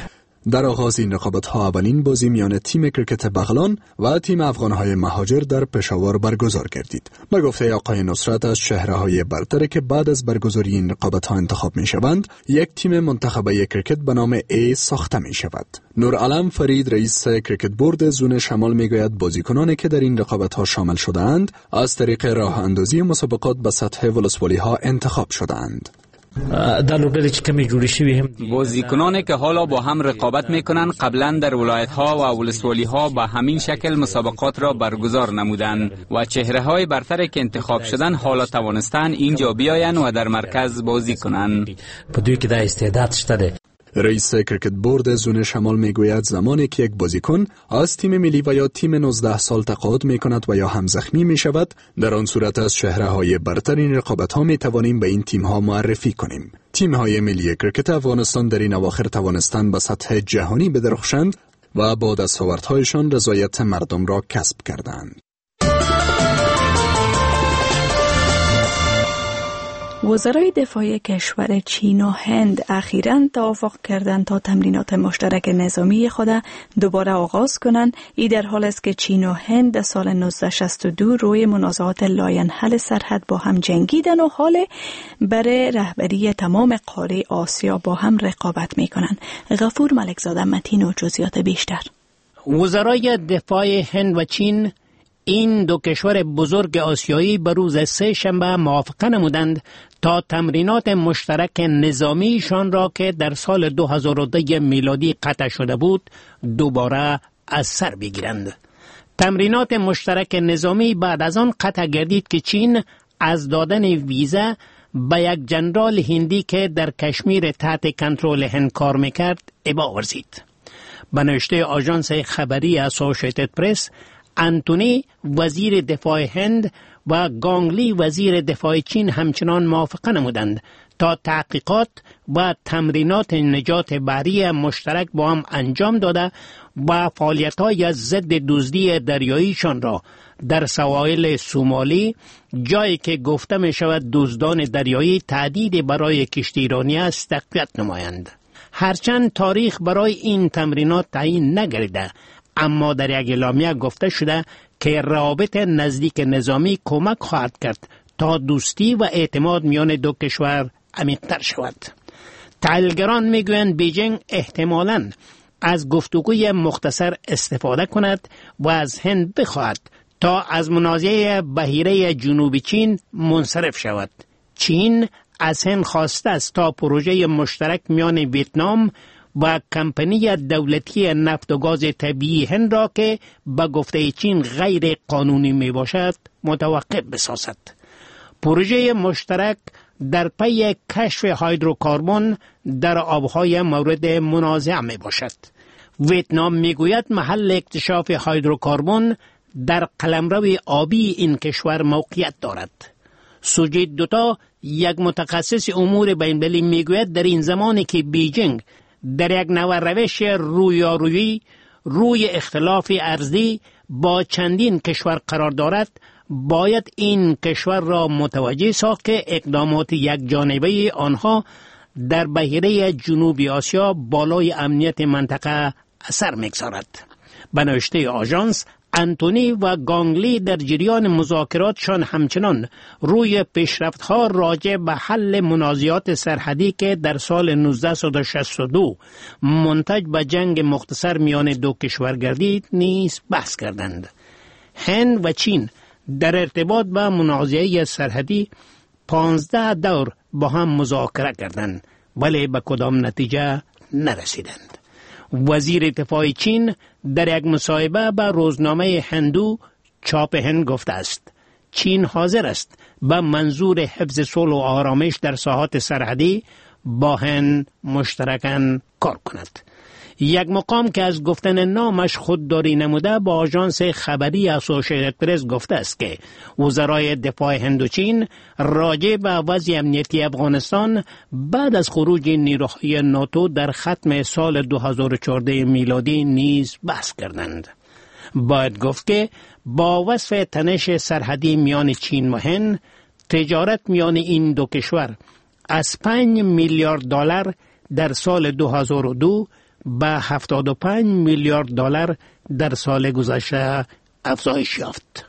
در آغاز این رقابت‌ها اولین بازی میان تیم کرکت بغلان و تیم افغان‌های مهاجر در پشاور برگزار گردید. به گفته آقای نصرت، از چهره‌های برتری که بعد از برگزاری این رقابت‌ها انتخاب می‌شوند، یک تیم منتخبه کرکت به نام ای ساخته می‌شود. نورعالم فرید، رئیس کرکت بورد زون شمال، میگوید بازیکنانی که در این رقابت‌ها شامل شده‌اند از طریق راه اندازی مسابقات به سطح ولسوالی‌ها انتخاب شده‌اند. در لوبه که کمی جوری شوی هم بازیکنانی که حالا با هم رقابت میکنن قبلا در ولایت ها و ولسوالی ها با همین شکل مسابقات را برگزار نمودند و چهره های برتر که انتخاب شدن حالا توانستن اینجا بیاین و در مرکز بازی کنن. بدوی که در استعداد شده. رئیس کرکت بورد زون شمال میگوید زمانی که یک بازیکن از تیم ملی و یا تیم نوزده سال تقاعد میکند و یا هم زخمی میشود، در آن صورت از چهره‌های برتر این رقابت‌ها میتوانیم به این تیم‌ها معرفی کنیم. تیم‌های ملی کرکت افغانستان در این اواخر توانستند به سطح جهانی بدرخشند و با دستاوردهایشان رضایت مردم را کسب کردند. وزرای دفاع کشور چین و هند اخیراً توافق کردند تا تمرینات مشترک نظامی خود دوباره آغاز کنند. این در حال است که چین و هند در سال نوزده شصت و دو روی منازعات لاینحل سرحد با هم جنگیدن و حال برای رهبری تمام قاره آسیا با هم رقابت میکنند. غفور ملکزاده متین و جزئیات بیشتر. وزرای دفاع هند و چین، این دو کشور بزرگ آسیایی، به روز سه شنبه موافقه نمودند تا تمرینات مشترک نظامیشان را که در سال دو هزار و دو میلادی قطع شده بود دوباره از سر بگیرند. تمرینات مشترک نظامی بعد از آن قطع گردید که چین از دادن ویزا به یک جنرال هندی که در کشمیر تحت کنترل هند کار میکرد ابا ورزید. به نوشته آژانس خبری اسوسییتد پرس، انتونی وزیر دفاع هند و گانگلی وزیر دفاع چین همچنان موافقه نمودند تا تحقیقات و تمرینات نجات بحری مشترک با هم انجام داده و فعالیت‌های ضد دزدی دریاییشان را در سواحل سومالی، جایی که گفته می شود دزدان دریایی تهدید برای کشتیرانی است، تقویت نمایند. هرچند تاریخ برای این تمرینات تعیین نگردیده، اما در یک اعلامیه گفته شده که روابط نزدیک نظامی کمک خواهد کرد تا دوستی و اعتماد میان دو کشور عمیق‌تر شود. تحلیلگران میگویند بیجینگ احتمالاً از گفتگوی مختصر استفاده کند و از هند بخواهد تا از منازعه بحیره جنوبی چین منصرف شود. چین از هند خواسته است تا پروژه مشترک میان ویتنام و کمپانی دولتی نفت و گاز طبیعی هند را که به گفته چین غیر قانونی می باشد متوقف بسازد. پروژه مشترک در پی کشف هیدروکاربن در آبهای مورد منازعه می باشد. ویتنام می گوید محل اکتشاف هیدروکاربن در قلمرو آبی این کشور موقعیت دارد. سوجیت دوتا، یک متخصص امور بین‌المللی، می گوید در این زمانی که بیجینگ در یک نوع روش رویارویی روی اختلاف ارضی با چندین کشور قرار دارد، باید این کشور را متوجه ساخت که اقدامات یک جانبه آنها در بحیره جنوبی آسیا بالای امنیت منطقه اثر می‌گذارد. به نوشته آژانس، انتونی و گانگلی در جریان مذاکراتشان همچنان روی پیشرفت‌ها راجع به حل منازعات سرحدی که در سال نوزده شصت و دو منتج به جنگ مختصر میان دو کشور گردید نیز بحث کردند. هند و چین در ارتباط به منازعه سرحدی پانزده دور با هم مذاکره کردند ولی به کدام نتیجه نرسیدند. وزیر دفاع چین در یک مصاحبه به روزنامه هندو چاپ هند گفته است چین حاضر است به منظور حفظ صلح و آرامش در ساحات سرحدی با هند مشترکاً کار کند. یک مقام که از گفتن نامش خودداری نموده با آژانس خبری اسوسییتد پرس گفته است که وزرای دفاع هند و چین راجع به وضع امنیتی افغانستان بعد از خروج نیروهای ناتو در ختم سال دو هزار و چهارده میلادی نیز بحث کردند. باید گفت که با وصف تنش سرحدی میان چین و هند، تجارت میان این دو کشور از پنج میلیارد دلار در سال دو هزار و دو به هفتاد و پنج میلیارد دلار در سال گذشته افزایش یافت.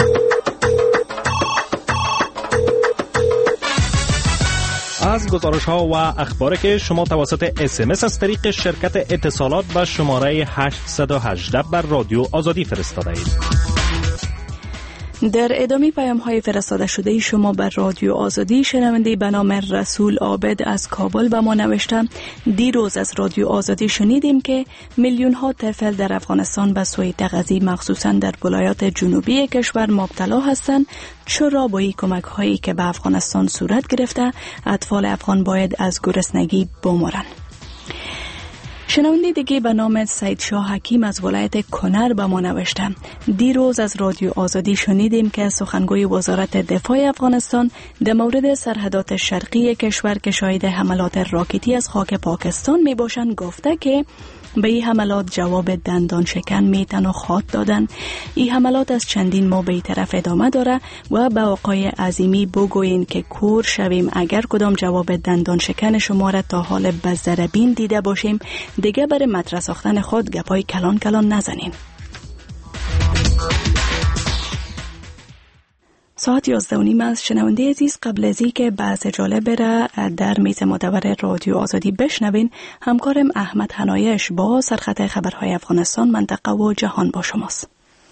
از گزارش ها و اخباری که شما توسط اس ام اس از طریق شرکت اتصالات به شماره هشت یک هشت بر رادیو آزادی فرستاده اید. در ادامه پیام های فرستاده شده شما بر رادیو آزادی، شنونده به نام رسول عابد از کابل به ما نوشته: دیروز از رادیو آزادی شنیدیم که میلیون ها طفل در افغانستان به سوء تغذیه مخصوصا در ولایات جنوبی کشور مبتلا هستند. چرا با این کمک هایی که به افغانستان صورت گرفته اطفال افغان باید از گرسنگی بمیرند؟ شنونده دیگه به نام سید شاه حکیم از ولایت کنر به ما نوشته: دیروز از رادیو آزادی شنیدیم که سخنگوی وزارت دفاع افغانستان در مورد سرحدات شرقی کشور که شاهد حملات راکتی از خاک پاکستان می باشند گفته که به این حملات جواب دندان شکن میتن و خاط دادن. این حملات از چندین ماه به طرف ادامه داره و به آقای عظیمی بگوین که کور شویم اگر کدام جواب دندان شکن شما را تا حال بزربین دیده باشیم، دیگه برای مطرح ساختن خود گپای کلان کلان نزنین. ساعت یازده و نیم است. شنونده عزیز، قبل از این که بحث جالب را در میز مدور رادیو آزادی بشنوین، همکارم احمد حنایش با سرخط خبرهای افغانستان، منطقه و جهان با شماست.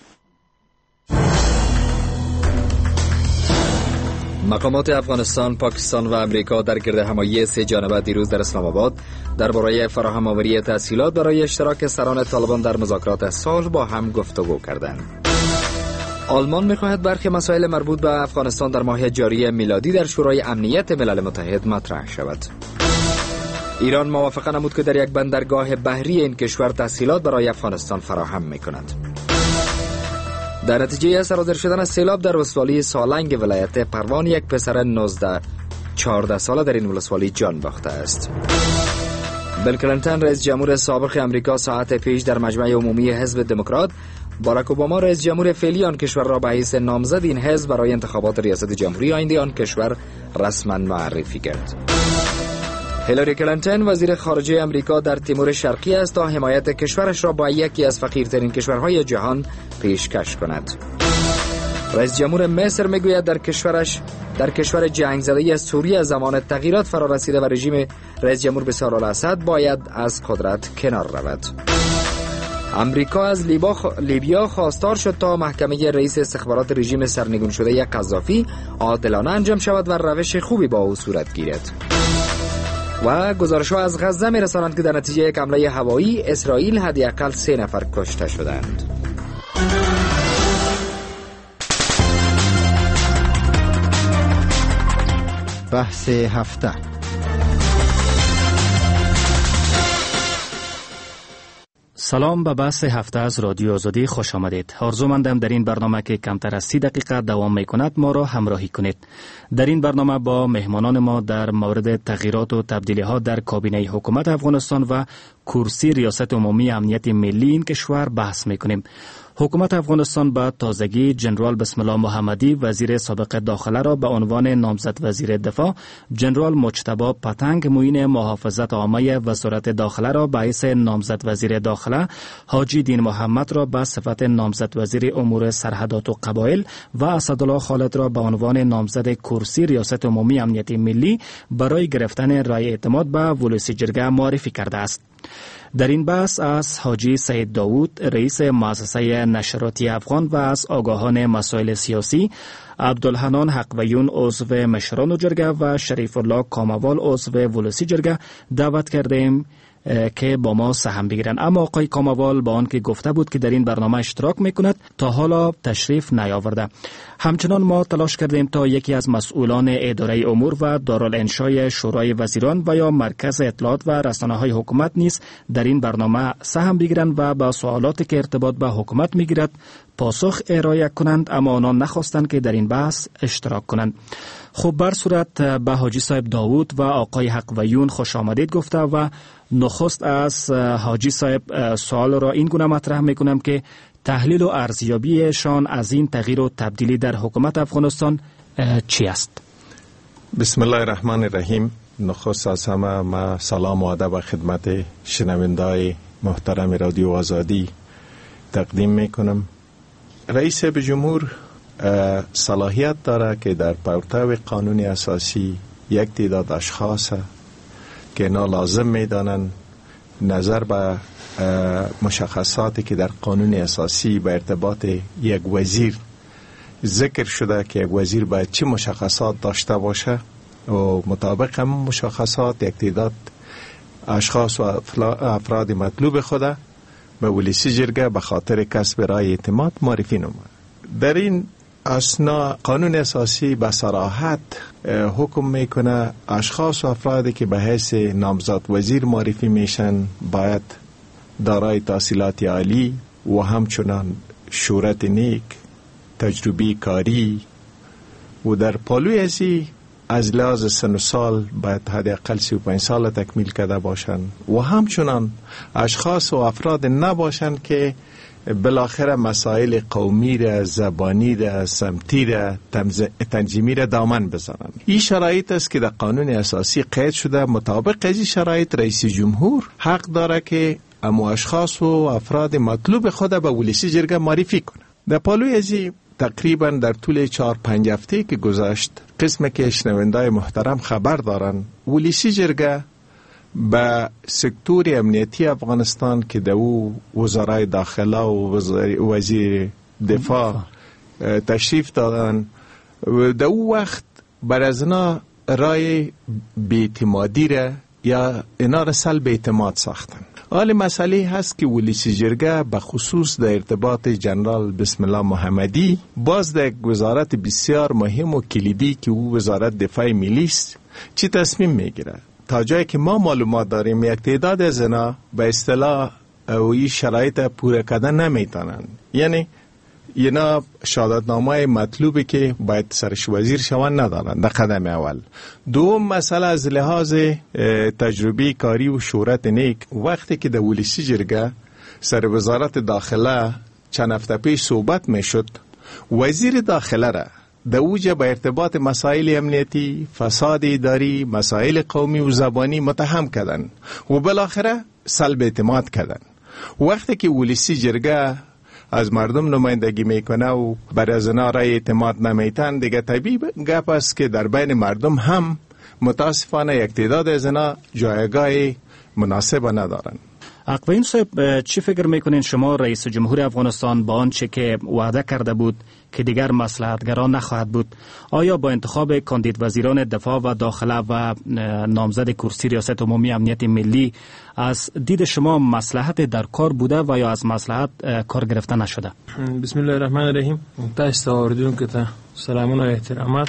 مقامات افغانستان، پاکستان و امریکا در گردهمایی سه جانبه دیروز در اسلام آباد درباره فراهم آوری تسهیلات برای اشتراک سران طالبان در مذاکرات صلح با هم گفتگو کردند. آلمان می‌خواهد برخی مسائل مربوط به افغانستان در ماه جاری میلادی در شورای امنیت ملل متحد مطرح شود. ایران موافقه نمود که در یک بندرگاه بحری این کشور تسهیلات برای افغانستان فراهم می‌کند. در نتیجه سرازیر شدن سیلاب در ولسوالی سالنگ ولایت پروان، یک پسر نوزده چهارده ساله در این ولسوالی جان باخته است. بیل کلینتون رئیس جمهور سابق امریکا ساعت پیش در مجمع عمومی حزب دموکرات باراک اوباما رئیس جمهور فعلی آن کشور را به حیث نامزد این حزب برای انتخابات ریاست جمهوری آینده آن کشور رسما معرفی کرد. هیلاری کلینتون وزیر خارجه امریکا در تیمور شرقی است تا حمایت کشورش را با یکی از فقیرترین کشورهای جهان پیشکش کند. رئیس جمهور مصر میگوید در کشورش در کشور جنگ زده سوریه زمان تغییرات فرا رسیده و رژیم رئیس جمهور بشار الاسد باید از قدرت کنار رود. امریکا از لیبیا خواستار شد تا محکمه رئیس استخبارات رژیم سرنگون شده قذافی عادلانه انجام شود و روش خوبی با او صورت گیرد. و گزارش‌ها از غزه می‌رسانند که در نتیجه یک حمله هوایی اسرائیل حداقل سه نفر کشته شدند. بحث هفته. سلام، به بحث هفته از رادیو آزادی خوش آمدید. آرزومندم در این برنامه که کمتر از سی دقیقه دوام می کند ما را همراهی کنید. در این برنامه با مهمانان ما در مورد تغییرات و تبدیلی ها در کابینه حکومت افغانستان و کرسی ریاست عمومی امنیت ملی این کشور بحث می کنیم. حکومت افغانستان به تازگی جنرال بسم الله محمدی وزیر سابق داخله را به عنوان نامزد وزیر دفاع، جنرال مجتبی پتنگ معین محافظت عامه وزارت داخله را به حیث نامزد وزیر داخله، حاجی دین محمد را به صفت نامزد وزیر امور سرحدات و قبایل و اسدالله خالد را به عنوان نامزد کرسی ریاست عمومی امنیت ملی برای گرفتن رای اعتماد به ولسی جرگه معرفی کرده است. در این بحث از حاجی سید داوود رئیس مؤسسه نشراتی افغان و از آگاهان مسائل سیاسی، عبدالحنان حقویون عضو مشران جرگه و شریف الله کاموال عضو ولسی جرگه دعوت کردیم که با ما سهم بگیرند. اما آقای کاموال با آن که گفته بود که در این برنامه اشتراک میکند تا حالا تشریف نیاورده. همچنان ما تلاش کردیم تا یکی از مسئولان اداره امور و دارالانشای شورای وزیران و یا مرکز اطلاعات و رسانه‌های حکومت نیز در این برنامه سهم بگیرند و با سوالاتی که ارتباط به حکومت میگیرد پاسخ ارائه کنند، اما آنان نخواستند که در این بحث اشتراک کنند. خب بر صورت به حاجی صاحب داوود و آقای حقویون خوش آمدید گفته و نخست از حاجی صاحب سوال را این گونه مطرح میکنم که تحلیل و ارزیابیشان از این تغییر و تبدیلی در حکومت افغانستان چی است؟ بسم الله الرحمن الرحیم. نخست از همه ما سلام و ادب خدمت شنونده‌های محترم رادیو آزادی تقدیم میکنم. رئیس جمهور صلاحیت داره که در پرتو قانون اساسی یک تعداد اشخاص که اینا لازم میدانند نظر به مشخصاتی که در قانون اساسی به ارتباط یک وزیر ذکر شده که یک وزیر باید چه مشخصات داشته باشه و مطابق هم مشخصات یک تعداد اشخاص و افراد مطلوب خود به ولسی جرگه به خاطر کسب رای اعتماد معرفی نمود. در این اثنا قانون اساسی به صراحت حکم میکنه اشخاص و افرادی که به حیث نامزد وزیر معرفی میشن باید دارای تحصیلات عالی و همچنان شهرت نیک، تجربه کاری و در پالوی ازی از لحاظ سن و سال باید حداقل سی و پنج سال تکمیل کرده باشند و همچنان اشخاص و افراد نباشند که بالاخره مسائل قومی را، زبانی را، سمتی را، تنظیمی را دامن بزنند. این شرایط است که در قانون اساسی قید شده. مطابق از این شرایط رئیس جمهور حق داره که اما اشخاص و افراد مطلوب خود به ولسی جرگه معرفی کنه. در پالوی ازی تقریبا در طول چهار پنج هفته که گذشت قسم که شنوندای محترم خبر دارن ولسی جرگه به سکتور امنیتی افغانستان که در او وزرای داخله و وزیر دفاع تشریف دادن در او وقت بر از اینا رای بی‌اعتمادی را یا اینا را سلب اعتماد ساختن. حال مسئله هست که ولسی جرگه به خصوص در ارتباط جنرال بسم الله محمدی باز در یک وزارت بسیار مهم و کلیدی که او وزارت دفاع ملی است چی تصمیم میگیره؟ تا جایی که ما معلومات داریم یک تعداد از اینا به اصطلاح اوی شرایط پوره کردن نمیتونن، یعنی اینا شهادتنامه مطلوبی که باید سرش وزیر شوند ندارن در قدم اول. دوم مسئله از لحاظ تجربه کاری و شهرت نیک وقتی که در ولسی جرگه سر وزارت داخله چند هفته پیش صحبت میشد وزیر داخله را در اوجه به ارتباط مسائل امنیتی، فساد اداری، مسائل قومی و زبانی متهم کردن و بالاخره سلب اعتماد کردن. وقتی که ولسی جرگه از مردم نمایندگی میکنه و برای از اینا رای اعتماد نمیتن دیگه طبیعی گپ است که در بین مردم هم متاسفانه یک تعداد از اینا جایگاه مناسب ندارن. اقوین صاحب چی فکر میکنین شما رئیس جمهور افغانستان با آنچه که وعده کرده بود که دیگر مصلحتگرا نخواهد بود آیا با انتخاب کاندید وزیران دفاع و داخله و نامزد کرسی ریاست عمومی امنیت ملی از دید شما مصلحت در کار بوده و یا از مصلحت کار گرفته نشده؟ بسم الله الرحمن الرحیم. تاسو اوریدون که تا سلامونه و احترامات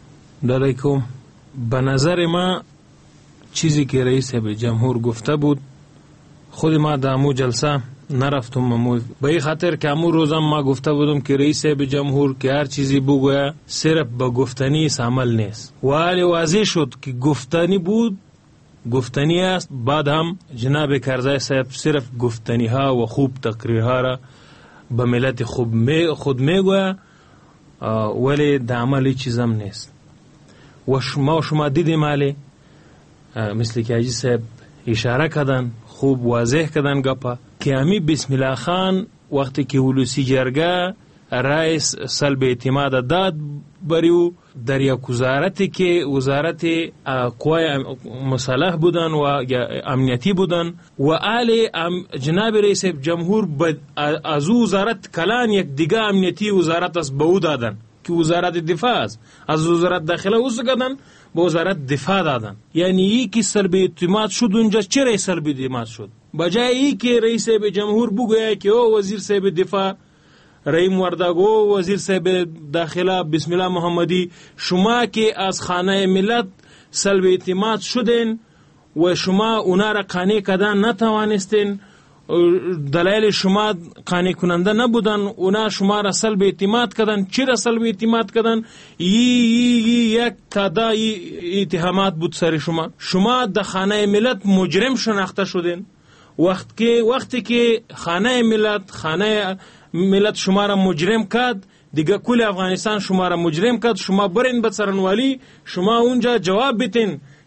علیکم. به نظر ما چیزی که رئیس جمهور گفته بود خود ما در امو جلسه نرفتم امو به این خاطر که امو روزم ما گفته بودم که رئیس جمهور که هر چیزی بگویه صرف به گفتنی عمل نیست و حالی واضح شد که گفتنی بود، گفتنی است. بعد هم جناب کرزی صاحب صرف گفتنی ها و خوب تقریرها را به ملت خوب می خود میگویه ولی در عمل چیزم نیست. و شما شما دیدیم حالی مثل که حاجی صاحب اشاره کردن خوب واضح کردن گپا که همی بسم الله خان وقتی که ولسی جرگه رئیس سلب اعتماد داد بریو در یک وزارتی که وزارت قوای مسلح بودن و امنیتی بودن و آل جناب رئیس جمهور از وزارت کلان یک دیگه امنیتی وزارت از به او دادن که وزارت دفاع است. از وزارت داخله اوز کردن به وزارت دفاع دادن. یعنی ای که سلب اعتماد شد اونجا چرا سلب اعتماد شد؟ بجای ای که رئیس جمهور بگویه که او وزیر صاحب دفاع رحیم ورداگو، وزیر صاحب داخله بسم الله محمدی، شما که از خانه ملت سلب اعتماد شدین و شما اونا را قانع کردن نتوانستین، دلایل شما قانع کننده نبودن، اونا شما را سلب اعتماد کردن. چرا سلب اعتماد کردن؟ ای ای ای یک تداعی اتهامات بود سر شما. شما در خانه ملت مجرم شناخته شدین. وقت که وقتی که خانه ملت خانه ملت شما را مجرم کرد، دیگه کل افغانستان شما را مجرم کرد. شما برین به سرنوالی، شما اونجا جواب بتین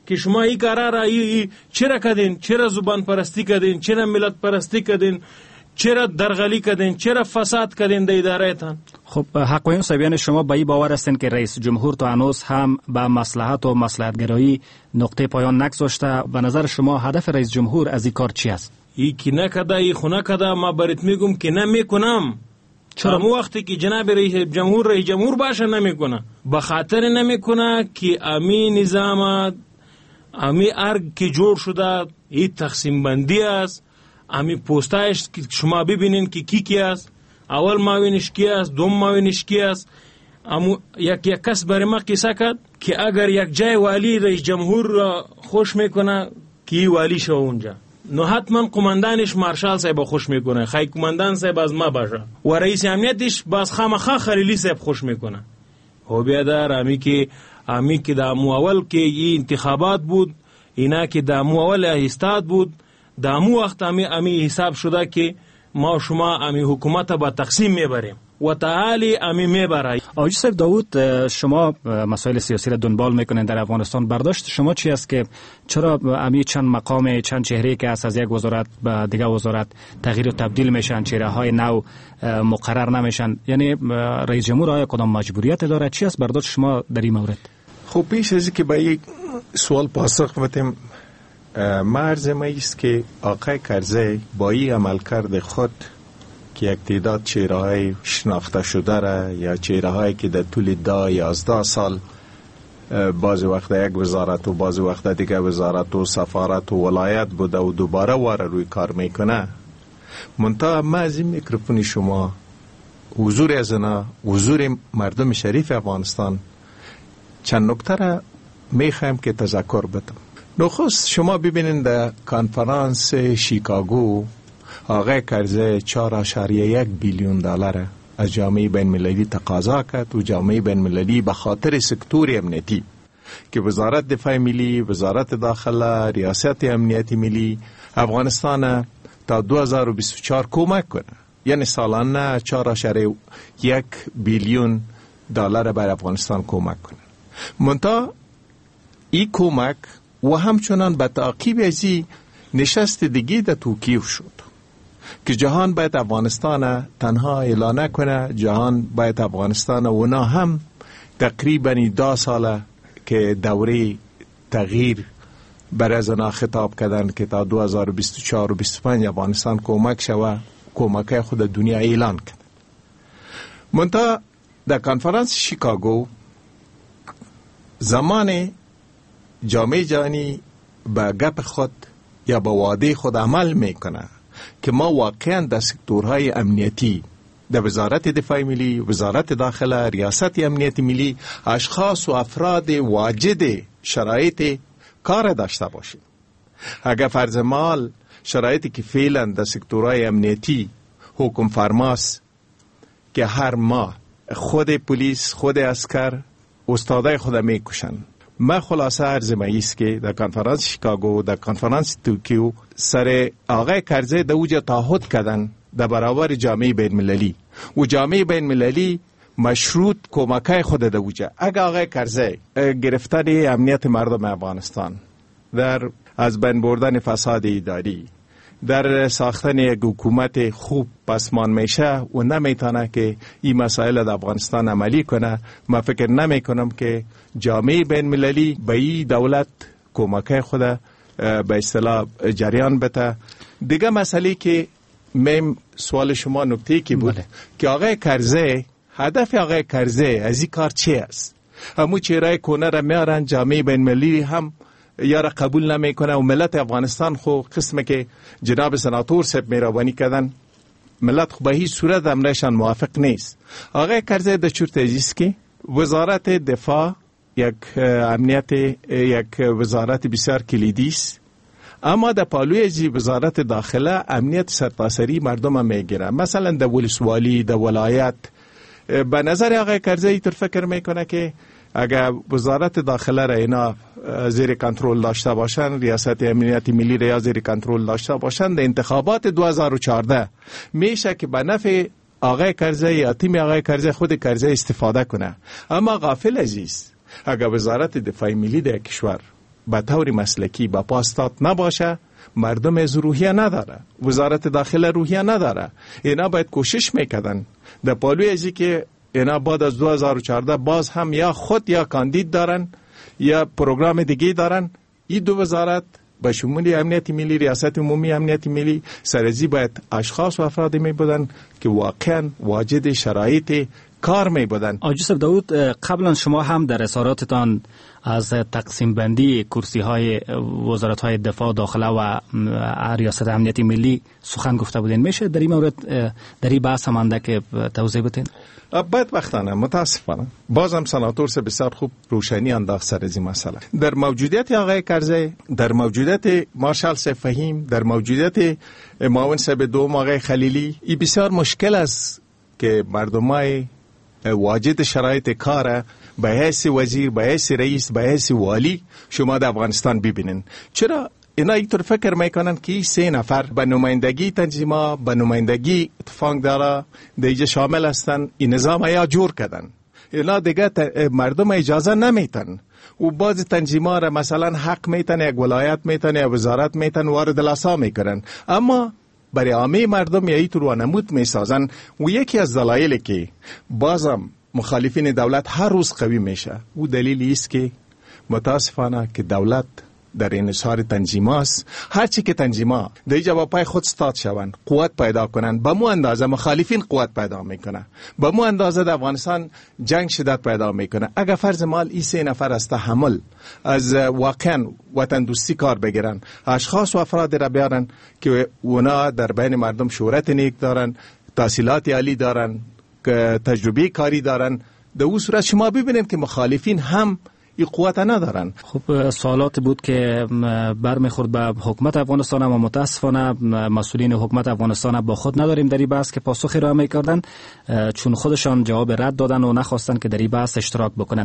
که شما این کارا را ای, ای چرا کردین، چرا زبان پرستی کردین، چرا ملت پرستی کردین، چرا درغلی کردین، چرا فساد کردین در اداره تان. خب حقایق صاحبان شما به این باور هستین که رئیس جمهور تا هنوز هم به مصلحت و مصلحت‌گرایی نقطه پایان نگذاشته؟ به نظر شما هدف رئیس جمهور از این کار چی است؟ ای که نکده، ای خونه کده، ما برات میگم که نمیکنم. چرا مو وقتی که جناب رئیس جمهور رئیس جمهور باشه نمیکنه؟ به خاطر نمیکنه که امی نظام امی ارگ که جور شده این تقسیم بندی است. امی پوستایش که شما ببینین که کی کی است، اول ماوینش کی است، دوم ماوینش کی است. اما یک یک کس برای ما قصه کرد که اگر یک جای والی رئیس جمهور را خوش میکنه که والی شو اونجا، نو حتما قماندانش مارشال صاحب خوش میکنه، خی قماندان صاحب از ما باشه، و رئیس امنیتش باز خامخا خلیلی صاحب خوش میکنه. او بیادر امی که امی که دامو اول که این انتخابات بود، اینا که دامو اول استاد بود، دامو وقت امی امی حساب شده که ما شما امی حکومت با تقسیم میبریم و تعالی امی میبرای. آقای صاحب داوود، شما مسائل سیاسی را دنبال میکنین در افغانستان. برداشت شما چی است که چرا امی چند مقام چند چهره که از یک وزارت به دیگه وزارت تغییر و تبدیل میشن، چهره های نو مقرر نمیشن؟ یعنی رئیس جمهور آیا کدام مجبوریت داره؟ چی است برداشت شما در این مورد؟ خب پیش از که به یک سوال پاسخ بدیم، مرزم است که آقای کرزی با این عملکرد خود که یک تعداد چهره‌های شناخته شده را یا چهره‌هایی که در طول ده یازده سال بعضی وقت یک وزارت و بعضی وقت دیگه وزارت و سفارت و ولایت بوده و دوباره واره روی کار میکنه، منتها ما از این میکروفون شما حضور از اینا، حضور مردم شریف افغانستان، چند نکته را میخوایم که تذکر بدم. نخست شما ببینید در کنفرانس شیکاگو آقای کرزی چهار اشاریه یک بیلیون دلار از جامعه بین المللی تقاضا کرد و جامعه بین المللی به خاطر سکتور امنیتی که وزارت دفاع ملی، وزارت داخله، ریاست امنیتی ملی افغانستان تا دو هزار و بیست و چهار کمک کنه، یعنی سالانه چهار اشاریه یک بیلیون دلار بر افغانستان کمک کنه. منتها این کمک و همچنان به تعقیب ازی نشست دیگه در توکیو شد که جهان باید افغانستان تنها اعلان کنه، جهان باید افغانستان و اونا هم تقریبا ده ساله که دوره تغییر برای از اونا خطاب کردن که تا دو هزار و بیست و چهار و بیست و پنج افغانستان کمک شوه، کمک خود دنیا اعلان کرد. منتها در کنفرانس شیکاگو زمان جامعه جهانی به گپ خود یا به وعده خود عمل میکنه که ما واقعا در سکتورهای امنیتی، در وزارت دفاع ملی، وزارت داخله، ریاست امنیت ملی اشخاص و افراد واجد شرایط کار داشته باشیم. اگر فرض مال شرایطی که فعلا در سکتورهای امنیتی حکم فرماست که هر ماه خود پلیس، خود عسکر استادای خود میکشن، ما خلاصه عرض مایست که در کنفرانس شیکاگو، در کنفرانس توکیو سر آقای کرزی در اوجا تعهد کردن در برابر جامعه بین المللی و جامعه بین المللی مشروط کمکای خود در اوجا. اگر آقای کرزی گرفتن امنیت مردم افغانستان، در از بین بردن فساد اداری، در ساختن یک حکومت خوب پسمان میشه و نمیتونه که این مسائل در افغانستان عملی کنه، ما فکر نمی کنم که جامعه بین مللی به این دولت کمک خود به اصطلاح جریان بده. دیگه مسئله که میم سوال شما نکته که بود بله. که آقای کرزی، هدف آقای کرزی از این کار چی است؟ همون چهره کنه را میارن، جامعه بین مللی هم یا را قبول نمی کنه و ملت افغانستان خو قسمه که جناب سناتور صاحب میرابانی کردن، ملت خو به هیچ صورت امرشان موافق نیست. آقای کرزی در چور تجیز که وزارت دفاع یک امنیت، یک وزارت بسیار کلیدی است، اما در پالوی از وزارت داخله امنیت سرتاسری مردم هم میگیره. مثلا در ولسوالی، در ولایت، به نظر آقای کرزی اینطور فکر میکنه که اگر وزارت داخله را اینا زیر کنترل داشته باشن، ریاست امنیت ملی را زیر کنترل داشته باشن، در انتخابات دو هزار و چهارده میشه که به نفع آقای کرزی یا تیم آقای کرزی خود کرزی استفاده کنه. اما غافل عزیز، اگر وزارت دفاع ملی در کشور به طور مسلکی به پاستات نباشه، مردم از روحیه نداره، وزارت داخله روحیه نداره. اینا باید کوشش میکردن در پالوی ازی که اینا بعد از دو هزار و چهارده باز هم یا خود یا کاندید دارن یا پروگرام دیگه دارن. این دو وزارت به شمول امنیت ملی، ریاست عمومی امنیت ملی، سرزی باید اشخاص و افرادی می بودن که واقعا واجد شرایط کار می بودن. آقای یوسف داود، قبلا شما هم در اظهاراتتان از تقسیم بندی کرسی های وزارت های دفاع، داخله و ریاست امنیت ملی سخن گفته بودین. میشه در این مورد در این بحث هم اندک توضیح بدین؟ بدبختانه متاسفانه بازم سناتور سے بسیار خوب روشنی انداخت سر از این مسئله. در موجودیت آقای کرزی، در موجودیت مارشال سے فهیم، در موجودیت معاون صاحب دوم آقای خلیلی، این بسیار مشکل است که مردمای واجد شرایط کار به حیث وزیر، به حیث رئیس، به حیث والی شما در افغانستان ببینین. چرا اینا اینطور فکر میکنن که سه نفر به نمایندگی تنظیما، به نمایندگی اتفاق داره دیگه شامل هستن، این نظام یا جور کردن. اینا دیگه مردم اجازه نمیتن و بعض تنظیما را مثلا حق میتن، یک ولایت میتن یا وزارت میتن وارد لاسا میکنن، اما برای عامه مردم یا ایتر و نمود میسازن. و یکی از دلایلی که بازم مخالفین دولت هر روز قوی میشه و دلیلی است که متاسفانه که دولت در انحصار تنظیماست. هرچی که تنظیما در جواب پای خود استاد شوند، قوت پیدا کنن، به مو اندازه مخالفین قوت پیدا میکنه، به مو اندازه در افغانستان جنگ شدت پیدا میکنه. اگر فرض مال این سه نفر از تحمل از واقعا وطن دوستی کار بگیرن، اشخاص و افراد را بیارن که اونا در بین مردم شهرت نیک دارن، تحصیلات عالی دارن، تجربه کاری دارن، در اون صورت شما ببینید که مخالفین هم این قوت ندارن. خب سوالات بود که برمیخورد به حکومت افغانستان، اما متاسفانه مسئولین حکومت افغانستان با خود نداریم در این بحث که پاسخی را میکردن، چون خودشان جواب رد دادن و نخواستن که در این بحث اشتراک بکنن.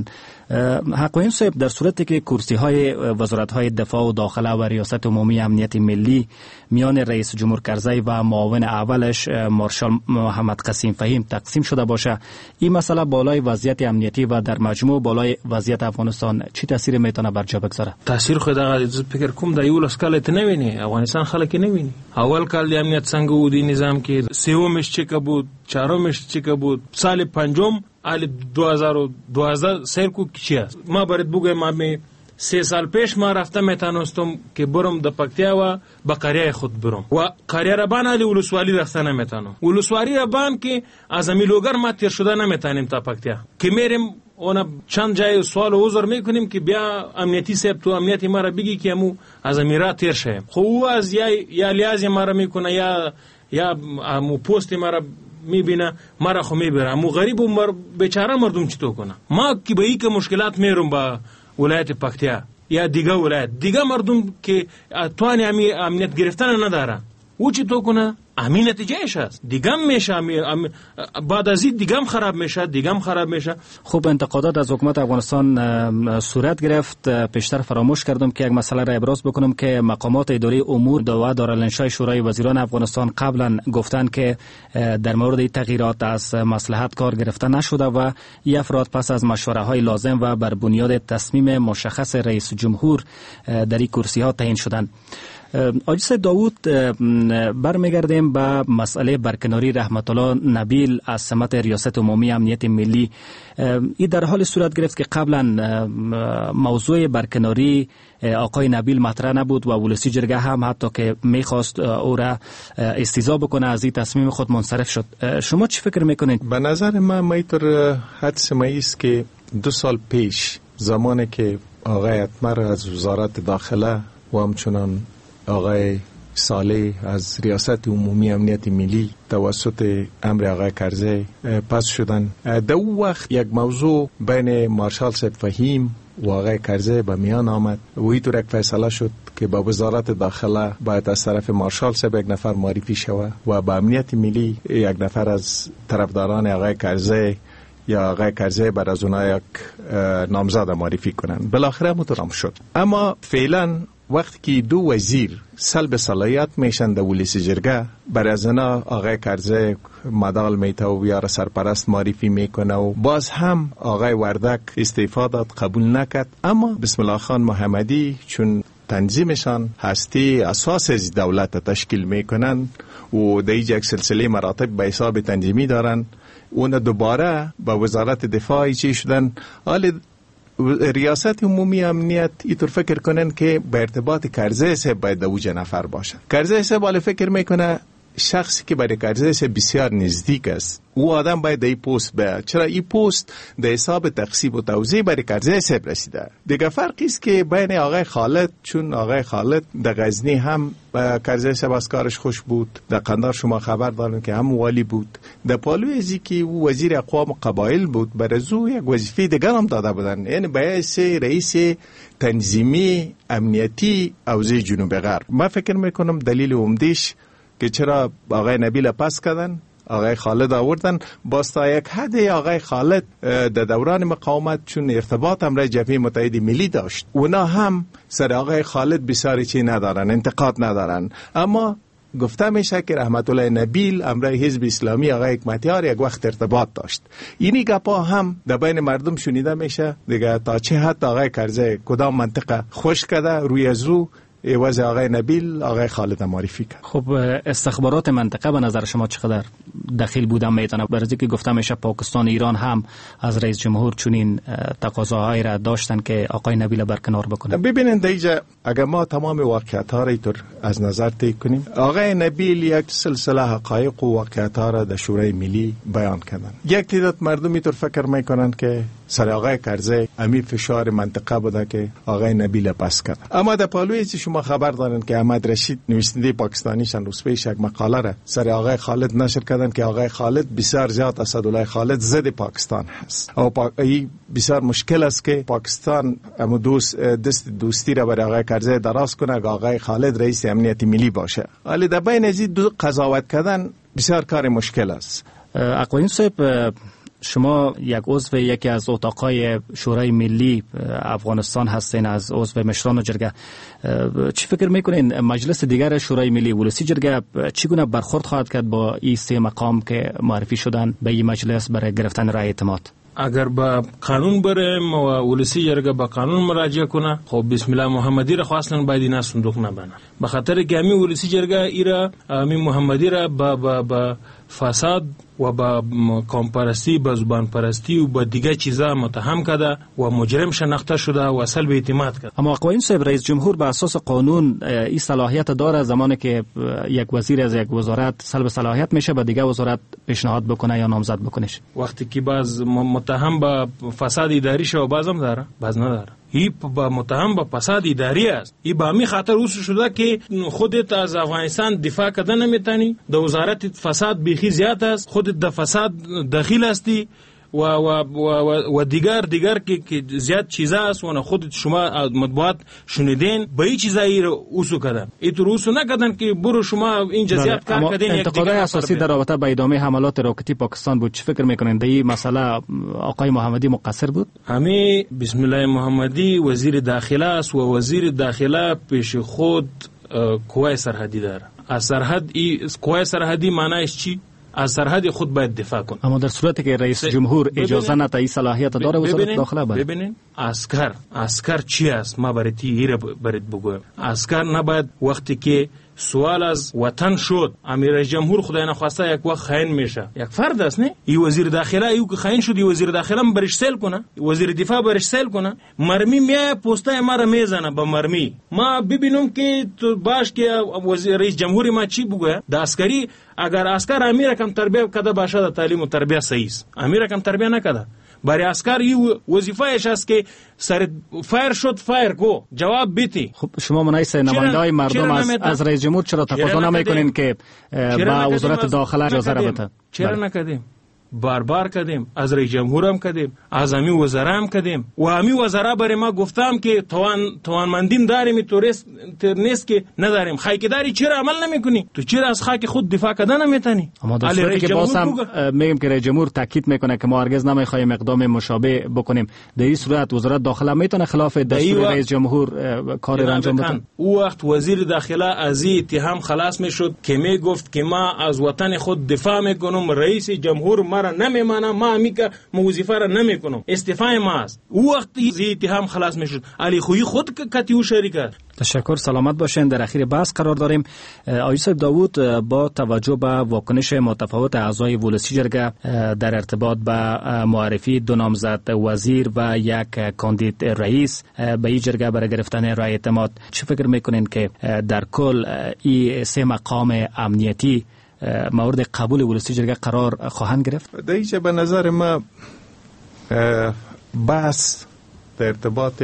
حقوین صاحب، در صورتی که کرسی های وزارت های دفاع و داخله و ریاست عمومی امنیت ملی میان رئیس جمهور کرزی و معاون اولش مارشال محمد قسیم فهیم تقسیم شده باشه، این مسئله بالای وضعیت امنیتی و در مجموع بالای وضعیت افغانستان چی تاثیر میتونه بر جا بگذاره؟ تاثیر خود هغه فکر کوم د یو لسکاله ته نویني، افغانستان خلک نویني. اول کال د امنیت څنګه و دی نظام کې سومش چې کبود، چهارمش چې کبود، سال پنجم ال دو هزار و دوازده سر کو چی است. ما برات بگم ما سه سال پیش ما رفتم میتونستم که برم د پکتیا و به قریه خود برم و قریه ربان علی ولسوالی رفتن نمیتونم. ولسوالی ربان که از امی لوگر ما تیر شده نمیتونیم تا پکتیا که میریم اونا چند جای سوال و عذر میکنیم که بیا امنیتی صاحب تو امنیتی ما را بگی که امو از امیرا تیر شیم. خب او از یا یا لیازی ما را میکنه یا یا امو پست ما را میبینه، ما را خو میبره. امو غریب و مر بیچاره مردم چطور کنه؟ ما که به این که مشکلات میرم با ولایت پکتیا یا دیگه ولایت، دیگه مردم که توانی امی امنیت گرفتن نداره، او چی تو کنه؟ همین نتیجهش است. دیگه هم میشه ام... بعد از این دیگه هم خراب میشه، دیگه هم خراب میشه. خب انتقادات از حکومت افغانستان صورت گرفت. پیشتر فراموش کردم که یک مسئله را ابراز بکنم که مقامات اداری امور و دارالانشای شورای وزیران افغانستان قبلا گفتند که در مورد این تغییرات از مصلحت کار گرفته نشده و این افراد پس از مشوره های لازم و بر بنیاد تصمیم مشخص رئیس جمهور در این کرسی ها تعیین شدند. آقای داوود، برمیگردیم به مسئله برکناری رحمت الله نبیل از سمت ریاست عمومی امنیت ملی. این در حال صورت گرفت که قبلا موضوع برکناری آقای نبیل مطرح نبود و ولسی جرگه هم حتی که میخواست او را استیضاح بکنه از این تصمیم خود منصرف شد. شما چی فکر میکنید؟ به نظر من میتر حدس مایست که دو سال پیش زمانی که آقای اتمر از وزارت داخله و همچنان آقای صالح از ریاست عمومی امنیت ملی توسط امر آقای کرزی پس شدن، در اون وقت یک موضوع بین مارشال صاحب فهیم و آقای کرزی به میان آمد و اینطور یک فیصله شد که با وزارت داخله باید از طرف مارشال صاحب یک نفر معرفی شود و با امنیت ملی یک نفر از طرفداران آقای کرزی یا آقای کرزی بعد از اونها یک نامزد معرفی کنن. بالاخره مترام شد. اما فعلا وقتی که دو وزیر سلب صلاحیت میشن در ولس جرگه، برای از اینا آقای کرزی مدال میته و بیاره سرپرست معرفی میکنه و باز هم آقای وردک استعفا داد، قبول نکرد. اما بسم الله خان محمدی چون تنظیمشان هستی اساس از دولت تشکیل میکنن و در یک سلسله مراتب به حساب تنظیمی دارن، اون دوباره با وزارت دفاعی چی شدن. حال ریاست عمومی امنیت اینطور فکر کنن که به ارتباط کرزی صاحب باید دوجه نفر باشه. کرزی صاحب حال فکر میکنه شخصی که برای کرزی صاحب بسیار نزدیک است او آدم باید در این پوست باید، چرا این پوست در حساب تقسیم و توزیع برای کرزی صاحب رسیده. دیگه فرقی است که بین آقای خالد، چون آقای خالد در غزنی هم کرزی صاحب از کارش خوش بود، در قندار شما خبر دارن که هم والی بود، در پالوی ازی که او وزیر اقوام قبایل بود، برای زو یک وظیفه دیگر هم داده بودن، یعنی باید رئیس تنظیمی امنیتی حوزه جنوب غرب. من فکر میکنم دلیل عمده‌اش که چرا آقای نبیل پس کردن، آقای خالد آوردن، باز تا یک حد آقای خالد در دوران مقاومت چون ارتباط هم رای جبهه متحد ملی داشت، اونا هم سر آقای خالد بسیاری چی ندارن، انتقاد ندارن. اما گفته میشه که رحمت الله نبیل امرای حزب اسلامی آقای حکمتیار یک وقت ارتباط داشت. اینی گپا هم در بین مردم شنیده میشه دیگه، تا چه حد آقای کرزی کدام منطقه خوش کرده روی از رو ایواز آقای نبیل آقای خالد معرفی کرد. خب استخبارات منطقه به نظر شما چقدر دخیل بودن میتونه؟ برای که گفته میشه پاکستان ایران هم از رئیس جمهور چنین تقاضاهایی را داشتن که آقای نبیل برکنار بکنه. ببینید دیگه اگر ما تمام واقعیت ها را اینطور از نظر طی کنیم، آقای نبیل یک سلسله حقایق و واقعیت ها را در شورای ملی بیان کردن. یک تعداد مردم اینطور فکر میکنن که سر آقای کرزی امی فشار منطقه بوده که آقای نبیل پس کرد. اما در پالوی شما خبر دارن که احمد رشید نویسنده پاکستانی چند روز پیش یک مقاله را سر آقای خالد نشر کردن که آقای خالد بسیار زیاد اسدالله خالد ضد پاکستان هست. او پا... ای بسیار مشکل است که پاکستان امو دوست دست دوستی را برای آقای کرزی دراز کنه که آقای خالد رئیس امنیت ملی باشه. ولی در بین از دو قضاوت کردن بسیار کار مشکل است. اقوام صاحب، شما یک عضو یکی از اتاقای شورای ملی افغانستان هستین، از عضو مشران جرگه. چی فکر میکنین مجلس دیگر شورای ملی ولسی جرگه چگونه برخورد خواهد کرد با این سه مقام که معرفی شدن به این مجلس برای گرفتن رای اعتماد؟ اگر با قانون بریم و ولسی جرگه با قانون مراجعه کنه، خب بسم الله محمدی را خواستن باید اینا صندوق نبنه، به خاطر که امی ولسی جرگه ایرا امی محمدی را با با با فساد و با قومپرستی، با زبان پرستی و با دیگه چیزا متهم کرده و مجرم شناخته شده و سلب اعتماد کرد. اما آقای صاحب، رئیس جمهور به اساس قانون این صلاحیت داره زمانی که یک وزیر از یک وزارت سلب صلاحیت میشه به دیگه وزارت پیشنهاد بکنه یا نامزد بکنش. وقتی که باز متهم به فساد اداری شو بازم داره، باز نداره. ای با متهم به فساد اداری است. ای با می خاطر اوس شده که خودت از افغانستان دفاع کردن نمیتونی، د وزارت فساد بیخی زیاد است، خودت د فساد داخل هستی و و و و دیگر دیگر که که زیاد چیزا است و خودت شما مطبوعات شنیدین به این چیزایی رو اوسو کردن. اینطور اوسو نکردن که برو شما این جزئیات کار کردین. انتقاد اساسی در رابطه با ادامه حملات راکتی پاکستان بود. چه فکر میکنین در این مسئله آقای محمدی مقصر بود؟ همین بسم الله محمدی وزیر داخله است و وزیر داخله پیش خود قوای سرحدی داره. از سرحد ای قوای سرحدی معنیش چی؟ از سرحد خود باید دفاع کن. اما در صورتی که رئیس جمهور اجازه نده این صلاحیت داره وزارت داخله باید. ببینین عسکر عسکر چی است؟ ما برای تی ایره برید بگویم. عسکر نباید وقتی که سوال از وطن شد امیر رئیس جمهور خدای نخواسته یک وقت خائن میشه. یک فرد است نه؟ ای وزیر داخله ایو که خائن شد، ای وزیر داخله هم برش سیل کنه، وزیر دفاع برش سیل کنه، مرمی میای پوسته ما را میزنه با مرمی. ما ببینم که تو باش که وزیر رئیس جمهور ما چی بگه؟ د عسکری اگر عسکر امیر کم تربیت کده باشه د تعلیم و تربیت صحیح است، امیر کم تربیت نکده. برای عسکر این وظیفه‌اش است که سر فایر شد فایر کو جواب بیتی. خب شما منایسه نماینده‌های مردم از, از رئیس جمهور چرا تقاضا نمیکنین که با وزارت داخله اجازه را بده؟ چرا نکردیم؟ بار بار کردیم، از رئیس جمهور هم کردیم، از امی وزرا هم کردیم و امی وزرا برای ما گفتم که توان توانمندیم داریم، توریست نیست که نداریم. خاک داری چرا عمل نمیکنی؟ تو چرا از خاک خود دفاع کردن نمیتونی؟ اما در صورتی که باز هم میگم که رئیس جمهور تاکید میکنه که ما هرگز نمیخوایم اقدام مشابه بکنیم، در این صورت وزارت داخله میتونه خلاف دستور رئیس جمهور کار را انجام بده؟ او وقت وزیر داخله از این اتهام خلاص میشد که میگفت که ما از وطن خود دفاع میکنم، رئیس جمهور ما را نمیمانه، ما امیکا وظیفه را نمیکنم، استعفای ما است. او وقت از این اتهام خلاص میشد. علی خویی خود کتیو شریک است. تشکر، سلامت باشین. در اخیر بحث قرار داریم. آقای صاحب داوود، با توجه به واکنش متفاوت اعضای ولسی جرگه در ارتباط به معرفی دو نامزد وزیر و یک کاندید رئیس به این جرگه برای گرفتن رای اعتماد، چه فکر میکنین که در کل این سه مقام امنیتی مورد قبول ولسی جرگه قرار خواهند گرفت؟ در اینجا به نظر ما بحث در ارتباط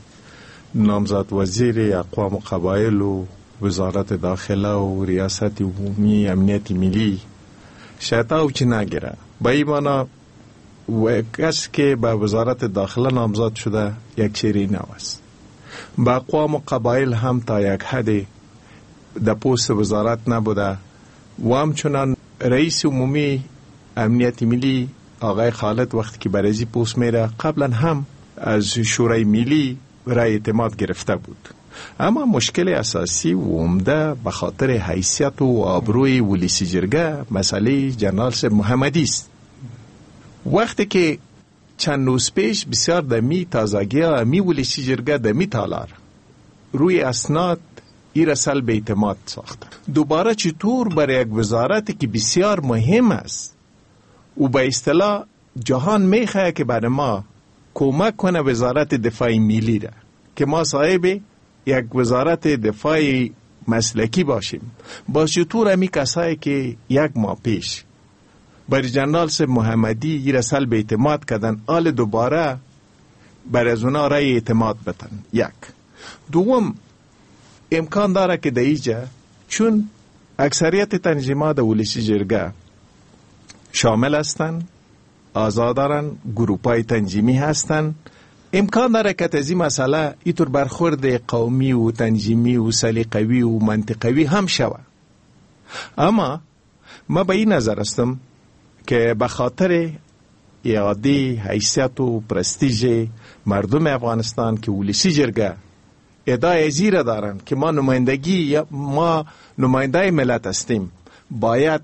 نامزد وزیر اقوام و قبایل و وزارت داخله و ریاست عمومی امنیت ملی شاید چی نگیره. با این مانا و کسی که به وزارت داخله نامزد شده یک چیری نو است. با اقوام و قبایل هم تا یک حد در پوست وزارت نبوده و همچنان رئیس عمومی امنیت ملی آقای خالد وقتی که برازی پوست میره قبلا هم از شورای ملی رای اعتماد گرفته بود. اما مشکل اساسی و عمده به خاطر حیثیت و آبروی ولسی جرگه مسئله جنرال صاحب محمدی است. وقتی که چند روز پیش بسیار دمی تازگی ها می ولسی جرگه دمی تالار روی اسناد ای رسال به اعتماد ساخته، دوباره چطور برای یک وزارت که بسیار مهم است و به اصطلاح جهان میخواه که برای ما کمک کنه وزارت دفاع ملی را که ما صاحب یک وزارت دفاع مسلکی باشیم، با چطور همی کسایی که یک ماه پیش برای جنرال صاحب محمدی ای رسال به اعتماد کردن آل دوباره برای از اونا رای اعتماد بتن. یک دوم امکان داره که در اینجا چون اکثریت تنظیمات ولسی جرگه شامل هستند، آزادارن، گروپای تنظیمی هستند، امکان داره که از این مسئله اینطور برخورد قومی و تنظیمی و سلیقوی و منطقوی هم شود. اما ما به این نظر هستم که به خاطر اعاده حیثیت و پرستیژ مردم افغانستان که ولسی جرگه ادعای زیر دارن که ما نمایندگی ما نماینده ملت هستیم، باید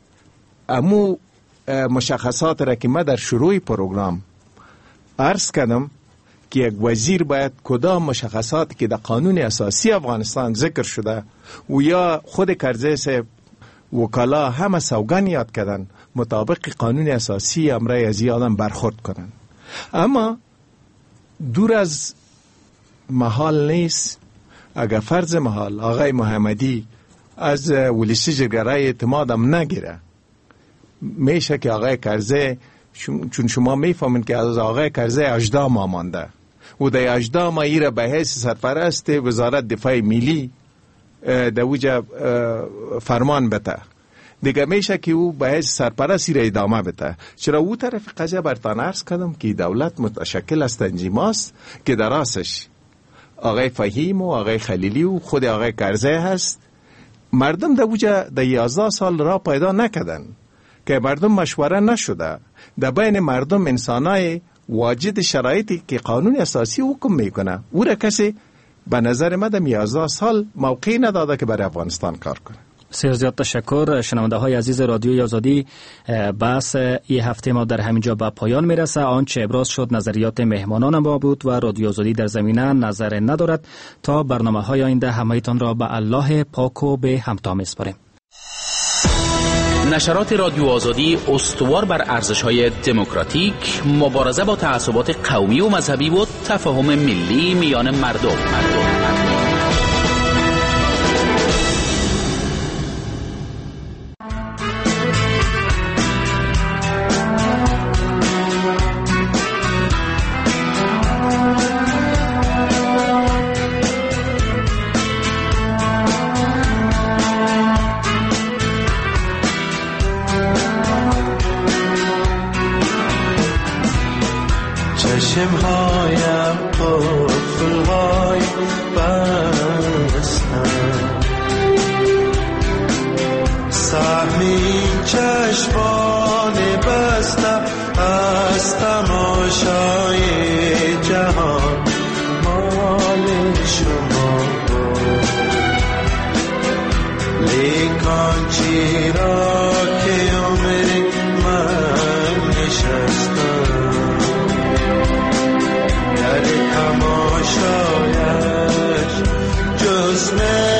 امو مشخصات را که ما در شروع پروگرام عرض کردم که یک وزیر باید کدام مشخصات که در قانون اساسی افغانستان ذکر شده و یا خود کرزی صاحب وکلا همه سوگن یاد کردن مطابق قانون اساسی امرای از آدم برخورد کنن. اما دور از محال نیست اگر فرض محال آقای محمدی از ولسی جرگه رای اعتمادم نگیره، میشه که آقای کرزی چون شما میفهمین که از آقای کرزی اجدا ما مانده و در اجدا ما ایره به حیث سرپرست وزارت دفاع ملی در اوجه فرمان بده دیگه، میشه که او به حیث سرپرستی را ادامه بده. چرا او طرف قضیه برتان عرض کردم که دولت متشکل از تنظیماست که در راسش آقای فهیم و آقای خلیلی و خود آقای کرزی هست. مردم در اوجه در یازده سال را پیدا نکردن که مردم مشوره نشده، در بین مردم انسانای واجد شرایطی که قانون اساسی حکم میکنه او را کسی به نظر من در یازده سال موقعی نداده که برای افغانستان کار کنه. بسیار زیاد تشکر. شنونده های عزیز رادیوی آزادی، بحث این هفته ما در همینجا به پایان میرسه. آنچه ابراز شد نظریات مهمانان ما بود و رادیو آزادی در زمینه نظر ندارد. تا برنامه های آینده همه‌تان را به الله پاک و به همتا میسپاریم. نشرات رادیو آزادی استوار بر ارزش‌های دموکراتیک، مبارزه با تعصبات قومی و مذهبی و تفاهم ملی میان مردم. مردم. چشمهایم قفل‌های بستم، سهمی چشمان بسته از تماشای جهان مال شما بود. لیکن چرا که عمری من نشستم در تماشایش جز من